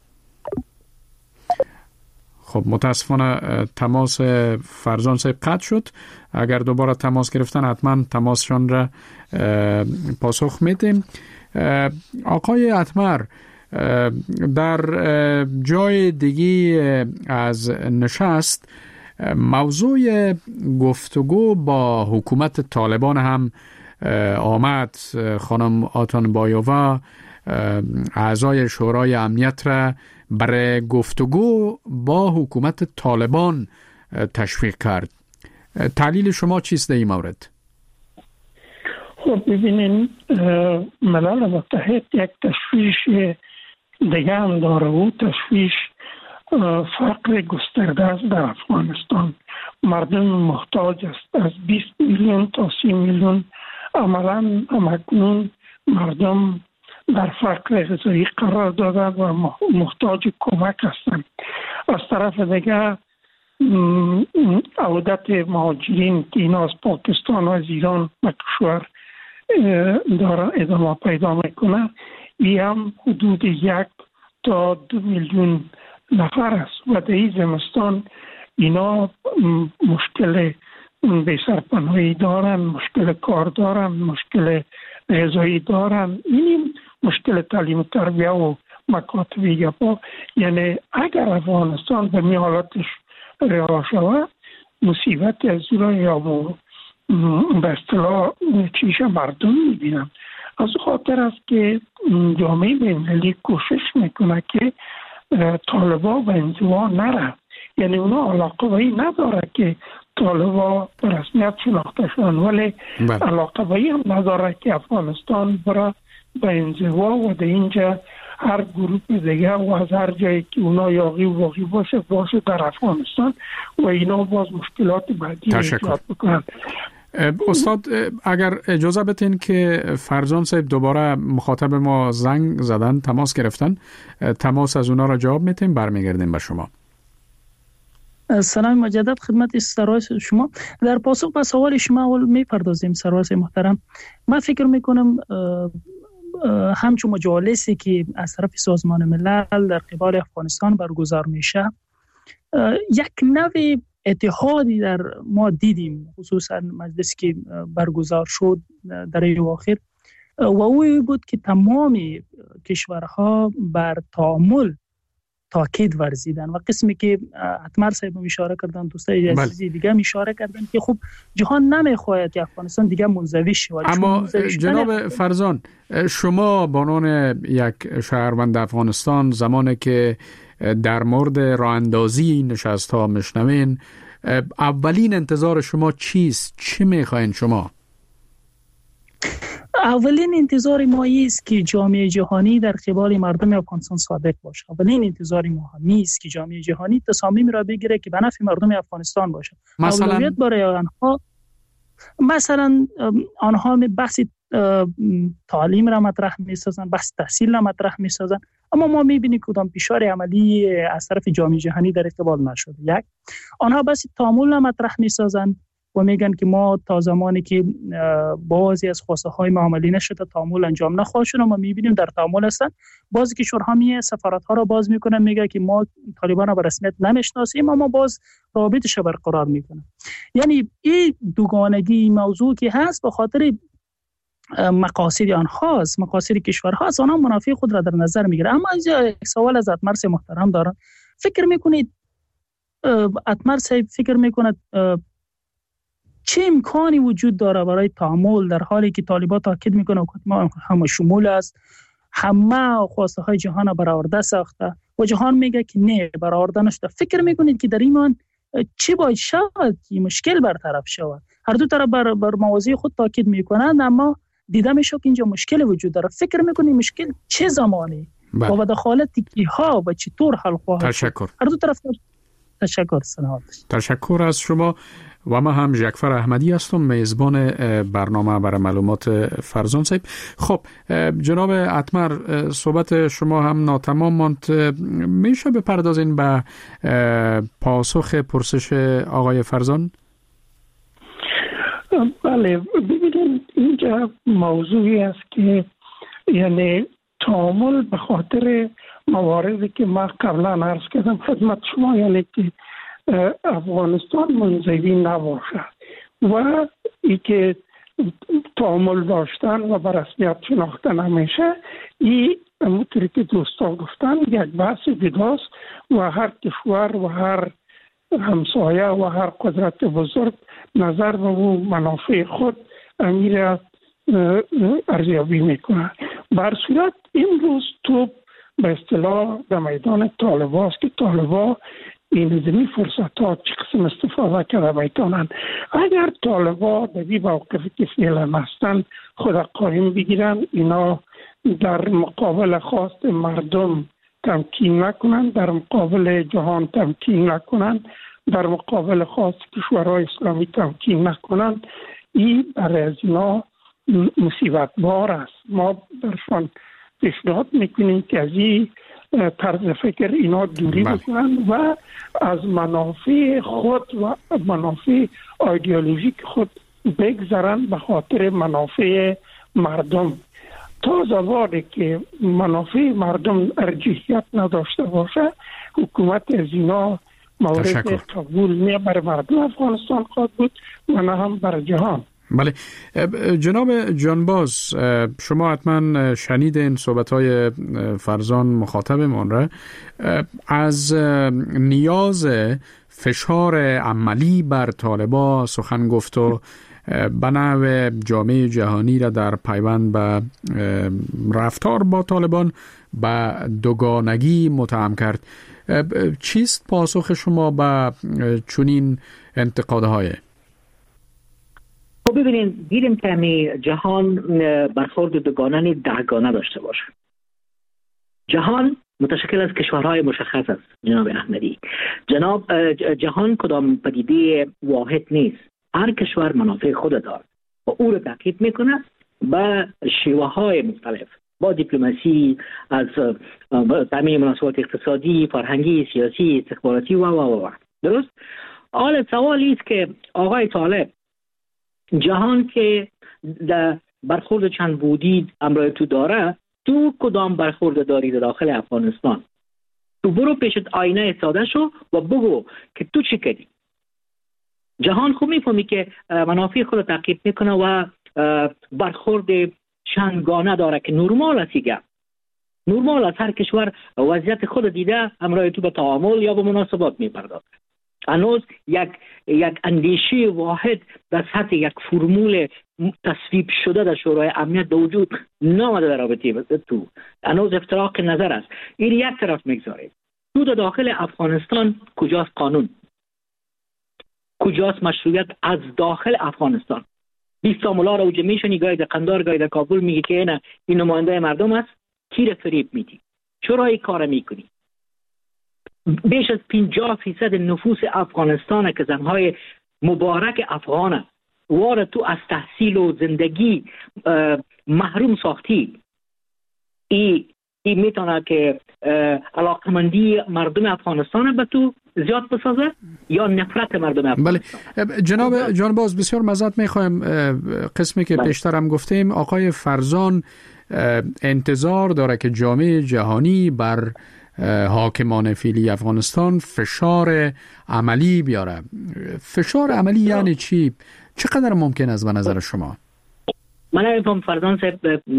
خب متاسفانه تماس فرزان صاحب قطع شد. اگر دوباره تماس گرفتن حتما تماسشان را پاسخ میدیم. آقای اتمر، در جای دیگی از نشست موضوع گفتگو با حکومت طالبان هم آمد. خانم آتان بایووا اعضای شورای امنیت را برای گفتگو با حکومت طالبان تشویق کرد. تحلیل شما چیست در این مورد؟ خب ببینین، ملل متحد یک تشویش دیگه هم داره. او تشویش فقر گسترده است در افغانستان. مردم محتاج است. از 20 میلیون تا 30 میلیون عملا همکنون مردم در فقر غذایی قرار دادند و محتاج کمک هستند. از طرف دیگه عودت مهاجرین که اینا از پاکستان و از ایران به کشور داره ادامه پیدا میکنه، این هم حدود 1 تا 2 میلیون نفر است و در این زمستان اینا مشکل بی‌سرپناهی دارن، مشکل کار دارن، مشکل غذایی دارن، این مشکل تعلیم و تربیه و مکاتب یپا. یعنی اگر افغانستان به می حالتش رها شود، مصیبت از را یا به اصطلاح چیش مردم میبینم. از خاطر است که جامعه بین‌المللی کوشش میکنه که طالبا به انزوا نره. یعنی اونا علاقه به این نداره که طالبا به رسمیت شناخته شدن، ولی علاقه به این هم نداره که افغانستان برای به انزوا و در اینجا هر گروپ دیگه و از هر جایی که اونا یاغی و واقعی باشه در افغانستان و اینا باز مشکلات بعدی ایجاد بکنن. استاد اگر اجازه بدین که فرزان صاحب دوباره مخاطب ما زنگ زدن، تماس گرفتن، تماس از اونا را جواب میتیم، برمیگردیم به شما. سلام مجدد خدمت سرور شما. در پاسخ به سوال شما اول میپردازیم سرور محترم. من فکر میکنم همچون مجالسی که از طرف سازمان ملل در قبال افغانستان برگزار میشه، یک نوع اتحادی در ما دیدیم، خصوصا مجلسی که برگزار شد در اواخر، و او بود که تمام کشورها بر تعامل تاکید ورزیدن و قسمی که اتمر صاحب اشاره کردن، دوستای عزیزی دیگه اشاره کردن که خب جهان نمیخواهد که افغانستان دیگه منزوی شود. اما جناب فرزان، شما به عنوان یک شهروند افغانستان زمانی که در مورد راه اندازی نشست‌ها میشنوین، اولین انتظار شما چیست؟ چی میخواین شما؟ اولین انتظار ما است که جامعه جهانی در قبال مردم افغانستان صادق باشه. اولین انتظار ما است که جامعه جهانی تصامیم را بگیره که به نفع مردم افغانستان باشه. اولویت برای آنها، مثلا آنها بحث تعلیم را مطرح می‌سازند، بحث تحصیل را مطرح می‌سازند، اما ما می‌بینیم کدام فشار عملی از طرف جامعه جهانی در ارتباط نشده. یک، آنها بحث تعامل را مطرح می‌سازند و میگن که ما تا زمانی که بعضی از خواسته های ما عملی نشده تعامل انجام نخواهد شد. ما میبینیم در تعامل هستن، بعضی کشورها سفارت ها را باز میکنن، میگه که ما طالبان را به رسمیت نمیشناسیم، اما باز رابطش را برقرار میکنن. یعنی این دوگانگی موضوع که هست به خاطر مقاصد آنهاست، مقاصد کشورهاست، آنها منافع خود را در نظر میگیره. اما اینجا یک سوال از اتمر صاحب محترم دارم. فکر میکنید اتمر صاحب فکر میکند چه امکانی وجود داره برای تعامل در حالی که طالبان تاکید میکنه حکومت ما همه شمول است، همه خواسته های جهان برآورده ساخته و جهان میگه که نه برآورده نشده؟ فکر میکنید که در این چی باید شود که مشکل برطرف شود؟ هر دو طرف بر مواضع خود تاکید میکنند، اما دیده میشه که اینجا مشکل وجود داره. فکر میکنی مشکل چه زمانی و دخالت کیها و چطور حل خواهد؟ تشکر. هر دو طرف تشکر. تشکر از شما. و ما هم ژکفر احمدی هستم، میزبان برنامه برای معلومات فرزان صاحب. خب جناب اتمر، صحبت شما هم ناتمام ماند، میشه بپردازین به پاسخ پرسش آقای فرزان؟ بله، ببینید اینجا موضوعی است که یعنی تعامل به خاطر مواردی که ما قبلا عرض کردم خدمت شما، یعنی که افغانستان منزوی نباشه و ای که تعامل داشتن و به رسمیت شناخته نمیشه، این همونطوری که دوستان گفتن یک بحث جداست و هر کشور و هر همسایه و هر قدرت بزرگ نظر به منافع خود امیر ارزیابی میکنه. بر صورت امروز توپ به اصطلاح در میدان طالبان است که طالبان این زمین فرصت ها چه قسم استفاده کرده میتونن. اگر طالبان در این موقفی که فعلا هستن خود قایم بگیرن، اینا در مقابل خواست مردم تمکین نکنن، در مقابل جهان تمکین نکنن، در مقابل خواست کشورهای اسلامی تمکین نکنن، این برای از اینا مصیبت بار است. ما برشان پیشنهاد میکنیم که از این طرز فکر اینا دوری بکنن و از منافع خود و منافع ایدئولوژیک خود بگذرن به خاطر منافع مردم. تا زمانی که منافع مردم ارجحیت نداشته باشه، حکومت از اینا مورد قبول نه بر مردم افغانستان خواهد بود و نه هم بر جهان. بله جناب جانباز، شما حتما شنیدین صحبت‌های فرزان مخاطبمان را از نیاز فشار عملی بر طالبان سخن گفت و به نوع جامعه جهانی را در پیوند به رفتار با طالبان به دوگانگی متهم کرد. چیست پاسخ شما به چنین انتقادهای؟ خب ببینید، دیدیم که جهان برخورد دوگانه دهگانه داشته باشه. جهان متشکل از کشورهای مشخص است جناب احمدی. جهان کدام پدیده واحد نیست. هر کشور منافع خود دارد و او را تعقیب میکنه به شیوه های مختلف، با دیپلماسی، از تامین مناسبات اقتصادی، فرهنگی، سیاسی، استخباراتی و درست. حال سوالی است که آقای طالب، جهان که در برخورد چند بودی امروز تو داره، تو کدام برخورد داری در داخل افغانستان؟ تو برو پیشت آینه ساده شو و بگو که تو چی کردی. جهان خوب میفهمی که منافع خود تعقیب میکنه و برخورد چندگانه داره که نرمال است. نرمال است، هر کشور وضعیت خود دیده امروز تو به تعامل یا به مناسبات میپردازه. هنوز یک اندیشه واحد در سطح یک فرمول تصویب شده در شورای امنیت به وجود نامده در رابطه تو. هنوز افتراق نظر است. این یک طرف میگذاره. تو در داخل افغانستان کجاست قانون؟ کجاست مشروعیت از داخل افغانستان؟ 20 تاملا رو جمعی شنی، گاهی در قندار گاهی در کابل میگه که این نماینده مردم است. کی را فریب میدی؟ چرا این کار میکنی؟ بیش از 50% نفوس افغانستان که زنهای مبارک افغانه وارد تو از تحصیل و زندگی محروم ساختی. این میتونه که علاقمندی مردم افغانستان به تو زیاد بسازه یا نفرت مردم افغانستان. بله جناب جانباز، بسیار معذرت میخوایم، قسمی که پیشترم گفتیم آقای فرزان انتظار داره که جامعه جهانی بر حاکمان فعلی افغانستان فشار عملی بیاره. فشار عملی یعنی چی؟ چقدر ممکن است به نظر شما؟ من نمی‌فهم فرزان صاحب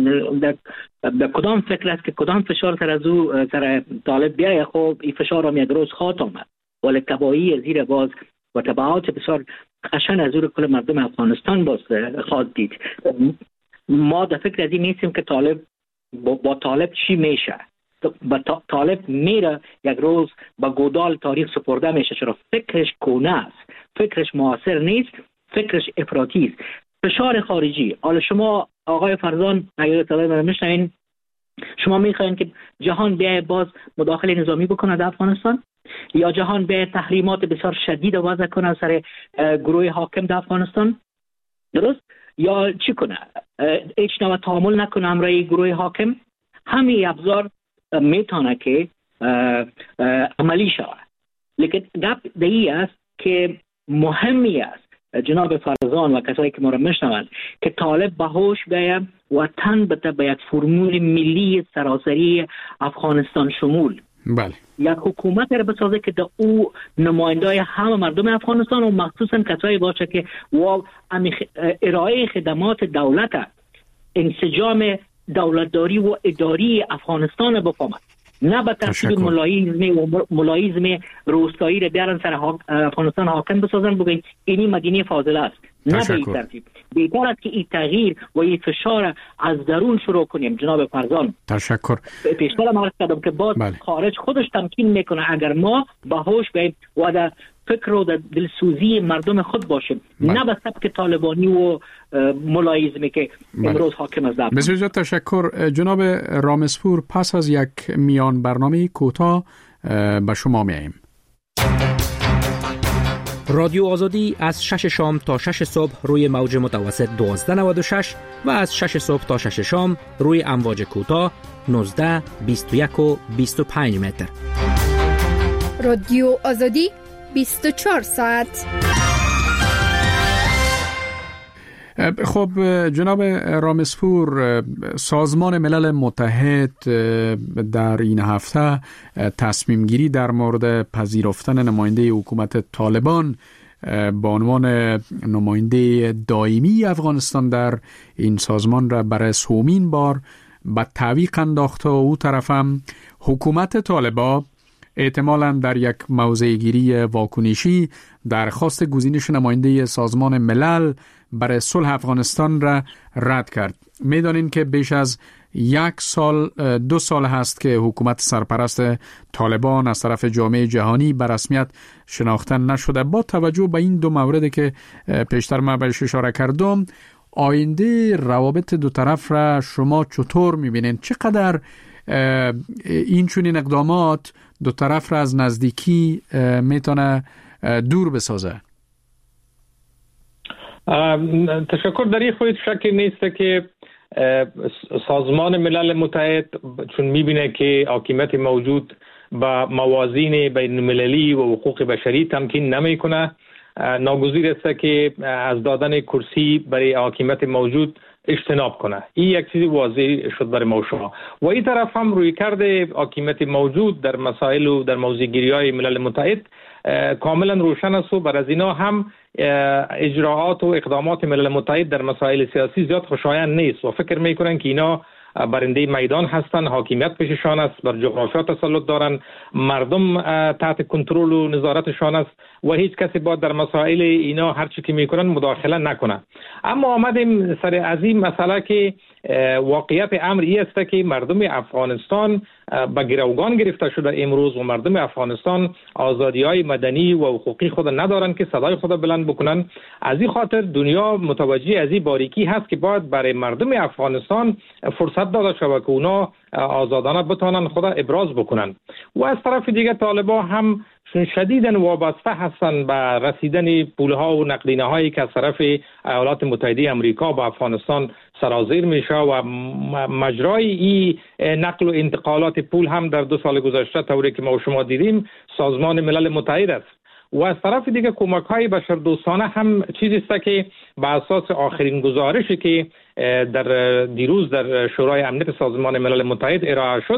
در کدام فکر است که کدام فشار سر طالب بیایه. خب این فشار هم یک روز خواهد آمد، ولی تباهی زیر باز و تبعات بسیار خشن از روی کل مردم افغانستان باز خواهد دید. ما در فکر از این نیستیم که طالب با طالب چی میشه. طالب میره یک روز با گودال تاریخ سپرده میشه، چرا فکرش کهنه است، فکرش معاصر نیست، فکرش افراطی است. فشار خارجی، حالا شما آقای فرزان اگر صدای من میشنوین، شما میخواین که جهان بیای باز مداخله نظامی بکنه در افغانستان، یا جهان بیای تحریمات بسیار شدید وضع کنه سر گروه حاکم در افغانستان؟ درست؟ یا چی کنه؟ هیچ نوع تعامل نکنه همراه گروه حاکم؟ همین ابزار میتونه که عملی شود. لیکن گپ دایی است که مهمی است جناب فرزان و کسایی که ما را میشنوند که طالب به هوش بیاید و تن به یک فرمول ملی سراسری افغانستان شمول، بله، یک حکومت را بسازه که در او نمایندای همه مردم افغانستان و مخصوصا کسایی باشه که ارائه خدمات دولت، انسجام دولتداری و اداری افغانستان بفهمد، نه به ترتیب ملایزم روستایی را بیارن سر افغانستان حاکم بسازن بگن اینی مدینه فاضله است. نه به این ترتیب. بهتر است که این تغییر و این فشار از درون شروع کنیم. جناب فرزان، تشکر. پیشتر عرض کردم که باز خارج خودش تمکین میکنه اگر ما به هوش بیاییم و در فکر و در دلسوزی مردم خود باشیم، نه به سبک طالبانی و ملایزمی که امروز حاکم است. بسیار تشکر. جناب رامسپور، پس از یک میان برنامه کوتاه به شما میاییم. رادیو آزادی از 6 شام تا 6 صبح روی موج متوسط 1296 و از 6 صبح تا 6 شام روی امواج کوتاه 19، 21 و 25 متر. رادیو آزادی 24 ساعت. خب جناب رامسپور، سازمان ملل متحد در این هفته تصمیم گیری در مورد پذیرفتن نماینده حکومت طالبان با عنوان نماینده دائمی افغانستان در این سازمان را برای سومین بار به تعویق انداخته و او طرف هم حکومت طالبان احتمالاً در یک موضع گیری واکنشی درخواست گزینش نماینده سازمان ملل برای صلح افغانستان را رد کرد. می‌دانیم که بیش از 2 سال هست که حکومت سرپرست طالبان از طرف جامعه جهانی به رسمیت شناخته نشده. با توجه به این دو موردی که پیشتر من بهش اشاره کردم، آینده روابط دو طرف را شما چطور می‌بینید؟ چقدر این چنین اقدامات دو طرف را از نزدیکی میتونه دور بسازه؟ تشکر. در این خود شکی نیست که سازمان ملل متحد چون میبینه که حاکمیت موجود با موازین بین المللی و حقوق بشری تمکین نمیکنه، ناگزیر است که از دادن کرسی برای حاکمیت موجود اجتناب کنه. این یک چیز واضح شد برای ما شما. و این طرف هم روی کرده حاکمیت موجود در مسائل و در موضوعگیری‌های ملل متحد کاملا روشن است و بر از اینا هم اجراعات و اقدامات ملل متحد در مسائل سیاسی زیاد خوشایند نیست و فکر میکنن که اینا برنده میدان هستن، حاکمیت پیششان است، بر جغرافیا تسلط دارن، مردم تحت کنترل و نظارتشان است و هیچ کسی باید در مسائل اینا هر چی که میکنن مداخله نکنه. اما آمدیم سر از این مسئله که واقعیت امر این است که مردم افغانستان به گروگان گرفته شده امروز و مردم افغانستان آزادی‌های مدنی و حقوقی خود ندارن که صدای خود بلند بکنن. از این خاطر دنیا متوجه از این باریکی هست که باید برای مردم افغانستان فرصت داده شود که اونا آزادانه بتونن خود ابراز بکنن. و از طرف دیگه طالبان هم شدیداً وابسته هستند به رسیدن پولها و نقدینه هایی که از طرف ایالات متحده آمریکا با افغانستان سرازیر میشه و مجرای این نقل و انتقالات پول هم در 2 سال گذشته طوری که ما و شما دیدیم سازمان ملل متحد است. و از طرف دیگه کمک های بشردوستانه هم چیزی است که به اساس آخرین گزارشی که در دیروز در شورای امنیت سازمان ملل متحد ارائه شد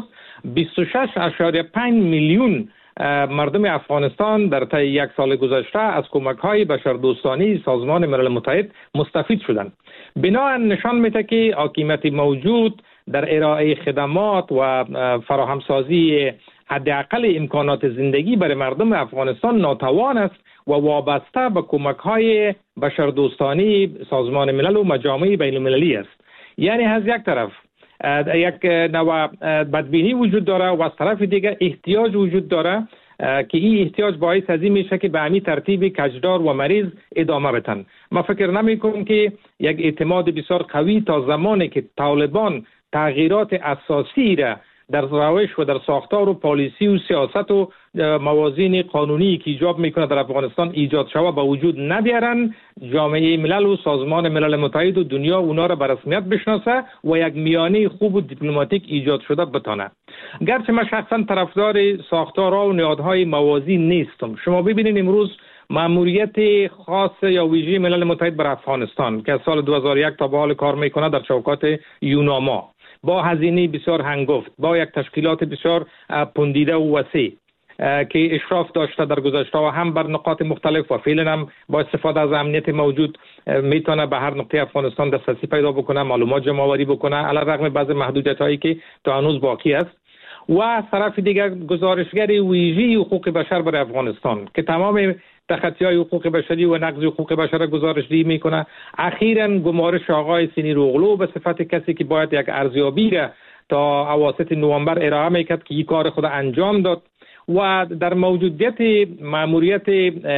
26.5 میلیون مردم افغانستان در طی 1 سال گذشته از کمک‌های بشردوستانه سازمان ملل متحد مستفید شدند. بنابراین نشان میده که حاکمیت موجود در ارائه خدمات و فراهمسازی حداقل امکانات زندگی برای مردم افغانستان ناتوان است و وابسته به کمک‌های بشردوستانه سازمان ملل و مجامع بین‌المللی است. یعنی از یک طرف یک نوع بدبینی وجود داره و از طرف دیگه احتیاج وجود داره که این احتیاج باعث از این میشه که به همین ترتیب کجدار و مریض ادامه بدن. ما فکر نمیکنم که یک اعتماد بسیار قوی تا زمانی که طالبان تغییرات اساسی را در روش و در ساختار و پالیسی و سیاست و موازین قانونی که ایجاب میکنه در افغانستان ایجاد شود به وجود نبیارن، جامعه ملل و سازمان ملل متحد و دنیا اونا را به رسمیت بشناسه و یک میانه خوب و دیپلماتیک ایجاد شده بتانه. گرچه من شخصا طرفدار ساختارها و نهادهای موازین نیستم. شما ببینید امروز ماموریت خاص یا ویژه ملل متحد بر افغانستان که از سال 2001 تا به حال کار میکنه در چوکات یوناما با هزینه بسیار هنگفت، با یک تشکیلات بسیار پوندیده و وسیع که اشراف داشته در گذشته و هم بر نقاط مختلف و فعلا هم با استفاده از امنیت موجود میتونه به هر نقطه افغانستان دسترسی پیدا بکنه، معلومات جمع آوری بکنه علی رغم بعضی محدودیت‌هایی که تا هنوز باقی است. و از طرف دیگر گزارشگر ویژه حقوق بشر برای افغانستان که تمام تخطی‌های حقوق بشری و نقض حقوق بشر را گزارش‌دهی میکنه. اخیراً گمارش آقای سینیر اوغلو به صفت کسی که باید یک ارزیابی را تا اواسط نوامبر ارائه میکرد که این کار خود انجام داد و در موجودیت ماموریت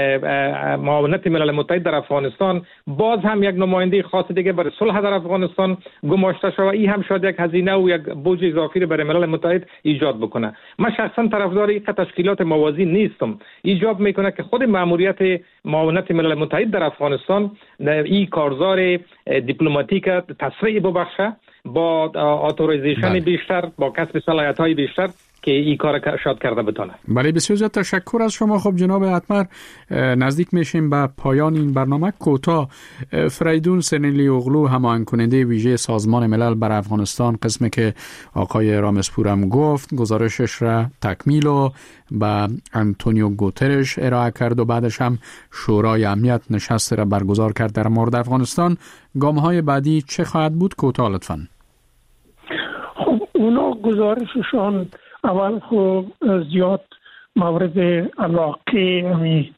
معاونت ملل متحد در افغانستان باز هم یک نماینده خاص دیگه برای صلح در افغانستان گماشته شد و این هم شاید یک هزینه و یک بوج اضافی برای ملل متحد ایجاد بکنه. من شخصا طرفدار این تشکیلات موازی نیستم. ایجاب میکنه که خود ماموریت معاونت ملل متحد در افغانستان این کارزار دیپلماتیک تسریع ببخشه با اتوریزیشن بیشتر، با کسب صلاحیت‌های بیشتر که این کار شاد کرده بتونه. بله، بسیار زیاد تشکر از شما. خب جناب اتمر، نزدیک میشیم به پایان این برنامه. کوتاه، فریدون سینیلی اوغلو هماهنگ کننده ویژه سازمان ملل بر افغانستان، قسمی که آقای رامسپور هم گفت گزارشش را تکمیل و به آنتونیو گوترش ارائه کرد و بعدش هم شورای امنیت نشست را برگزار کرد در مورد افغانستان. گام‌های بعدی چه خواهد بود؟ کوتاه لطفاً. خب اونا گزارششان اول خب زیاد مورد علاقه همی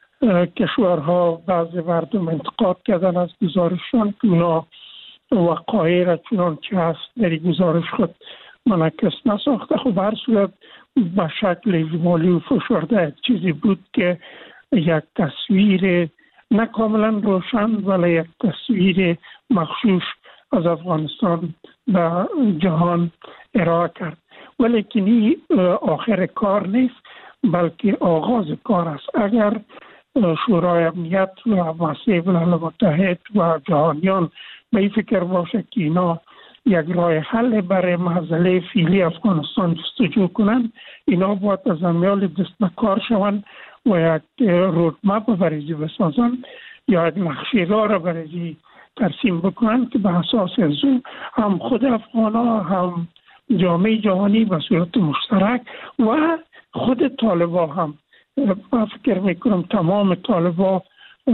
کشورها بعض مردم انتقاد کردن از گزارششان که اونا وقایع را چنان که هست در گزارش خود منعکس نساخته. خب هر صورت به شکل اجمالی و فشرده چیزی بود که یک تصویر نه کاملا روشن ولی یک تصویر مخشوش از افغانستان به جهان ارائه کرد. ولی کنی آخر کار نیست بلکه آغاز کار است. اگر شورای امنیت و مسئله ملل متحد و جهانیان به این فکر باشه که اینا یک راه حل برای مسئله فعلی افغانستان جستجو کنند، اینا باید از امیال دست به کار شوند و یک رودمپ برای بسازند یا یک نقشه راه را برای ترسیم بکنند که به اساس از اون هم خود افغانا هم جامعه جهانی به صورت مشترک و خود طالبا هم، من فکر میکنم تمام طالبا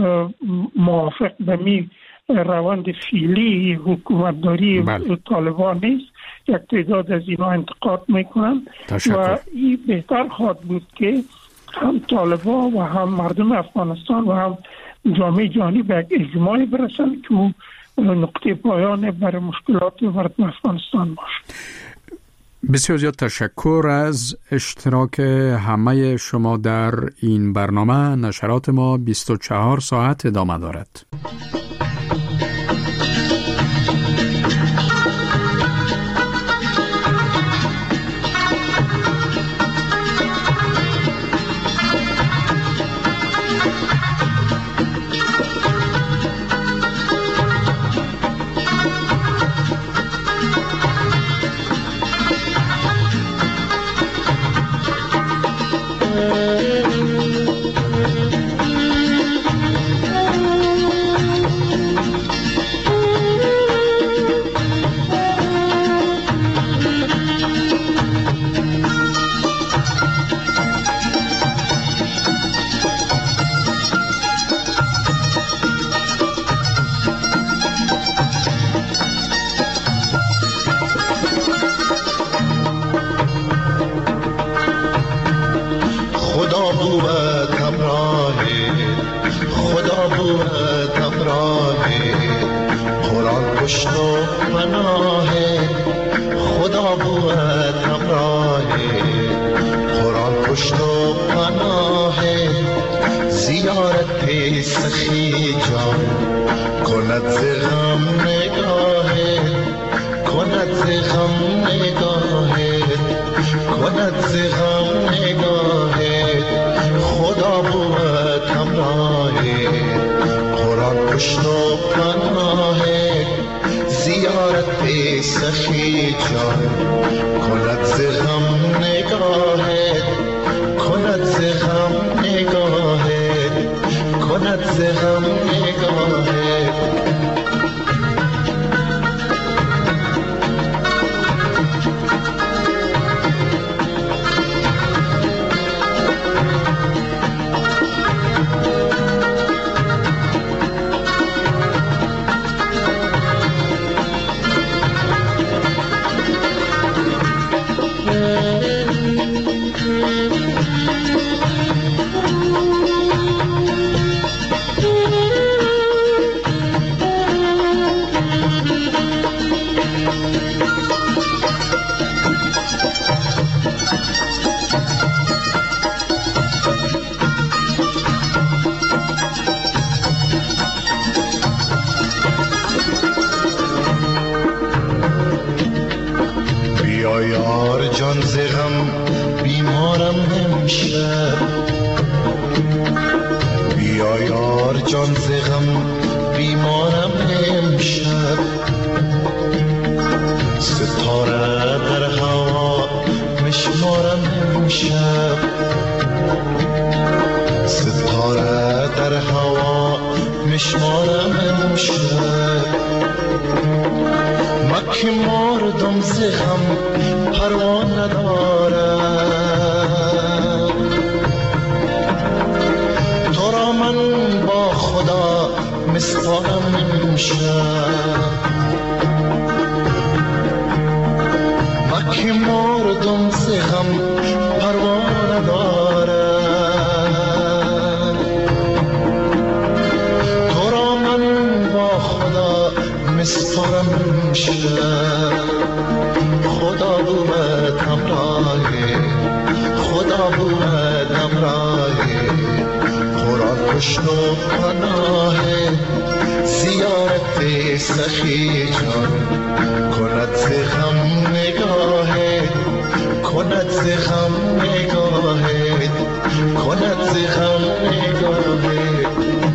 موافق به می روند فعلی حکومتداری طالبا نیست. یک تعداد از اینا انتقاد میکنن و این بهتر خواهد بود که هم طالبا و هم مردم افغانستان و هم جامعه جهانی به یک اجماعی برسن که نقطه پایان برای مشکلات مردم افغانستان باشه. بسیار زیاد تشکر از اشتراک همه شما در این برنامه. نشرات ما 24 ساعت ادامه دارد. خدا بود همراه قرآن پشت و کند ز غم نگاهت، کند ز غم نگاهت، کند ز غم نگاهت، خدا بود همراهت، قرآن پشت و پناهت، زیارت به سخی جان، کند ز غم نگاهت، کند ز غم نگاهت، کند ز غم نگاهت. جان ز غم بیمارم امشب، بیا یار جان ز غم بیمارم امشب، ستاره در هوا مشمارم امشب، ستاره در هوا مشمارم امشب، مکه مردم ز غم پروا ندارم، تو را من با خدا مسپارم امشب، مکه مردم ز غم پروا ندارم، تو را من با خدا مسپارم امشب، خدا بود همراهی، خدا بود همراهی، قرآن پشت و پناهی، زیارت سخی جان، کند ز غم نگاهت، کند ز غم نگاهت، کند ز غم نگاهت.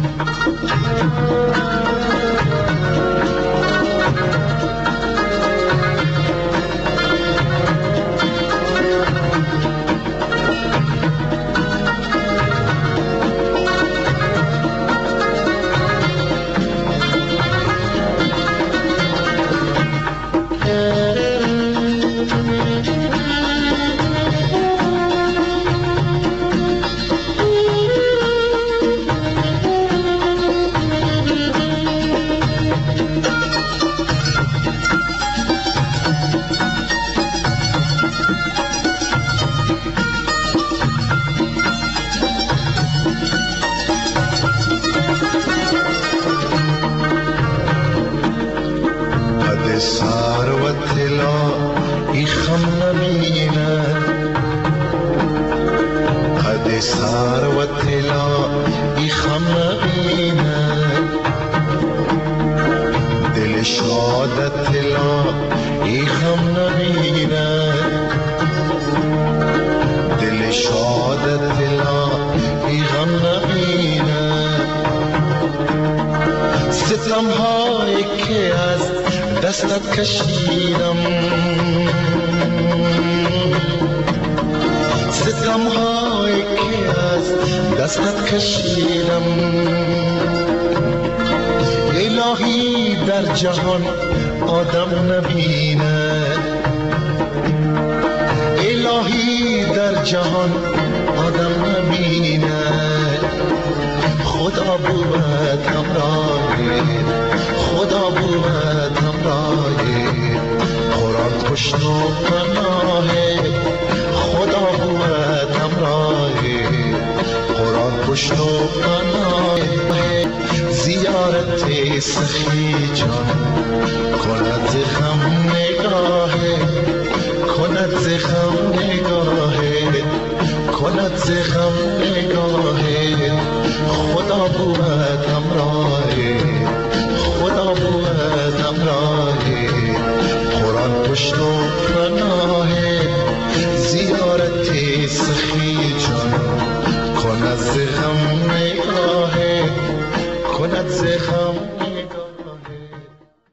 ستم‌هایی که از دستت کشیدم، ستم‌هایی که از دستت کشیدم، الهی در جهان آدم نبیند، الهی در جهان آدم نبیند، خدا بود همراهی، خدا بود همراهی، قرآن پشت و پناهی، خدا بود همراهی، قرآن پشت و پناهی، زیارت سخی جان، کند ز غم نگاهی، کند ز غم نگاهی، کند ز غم نگاهی.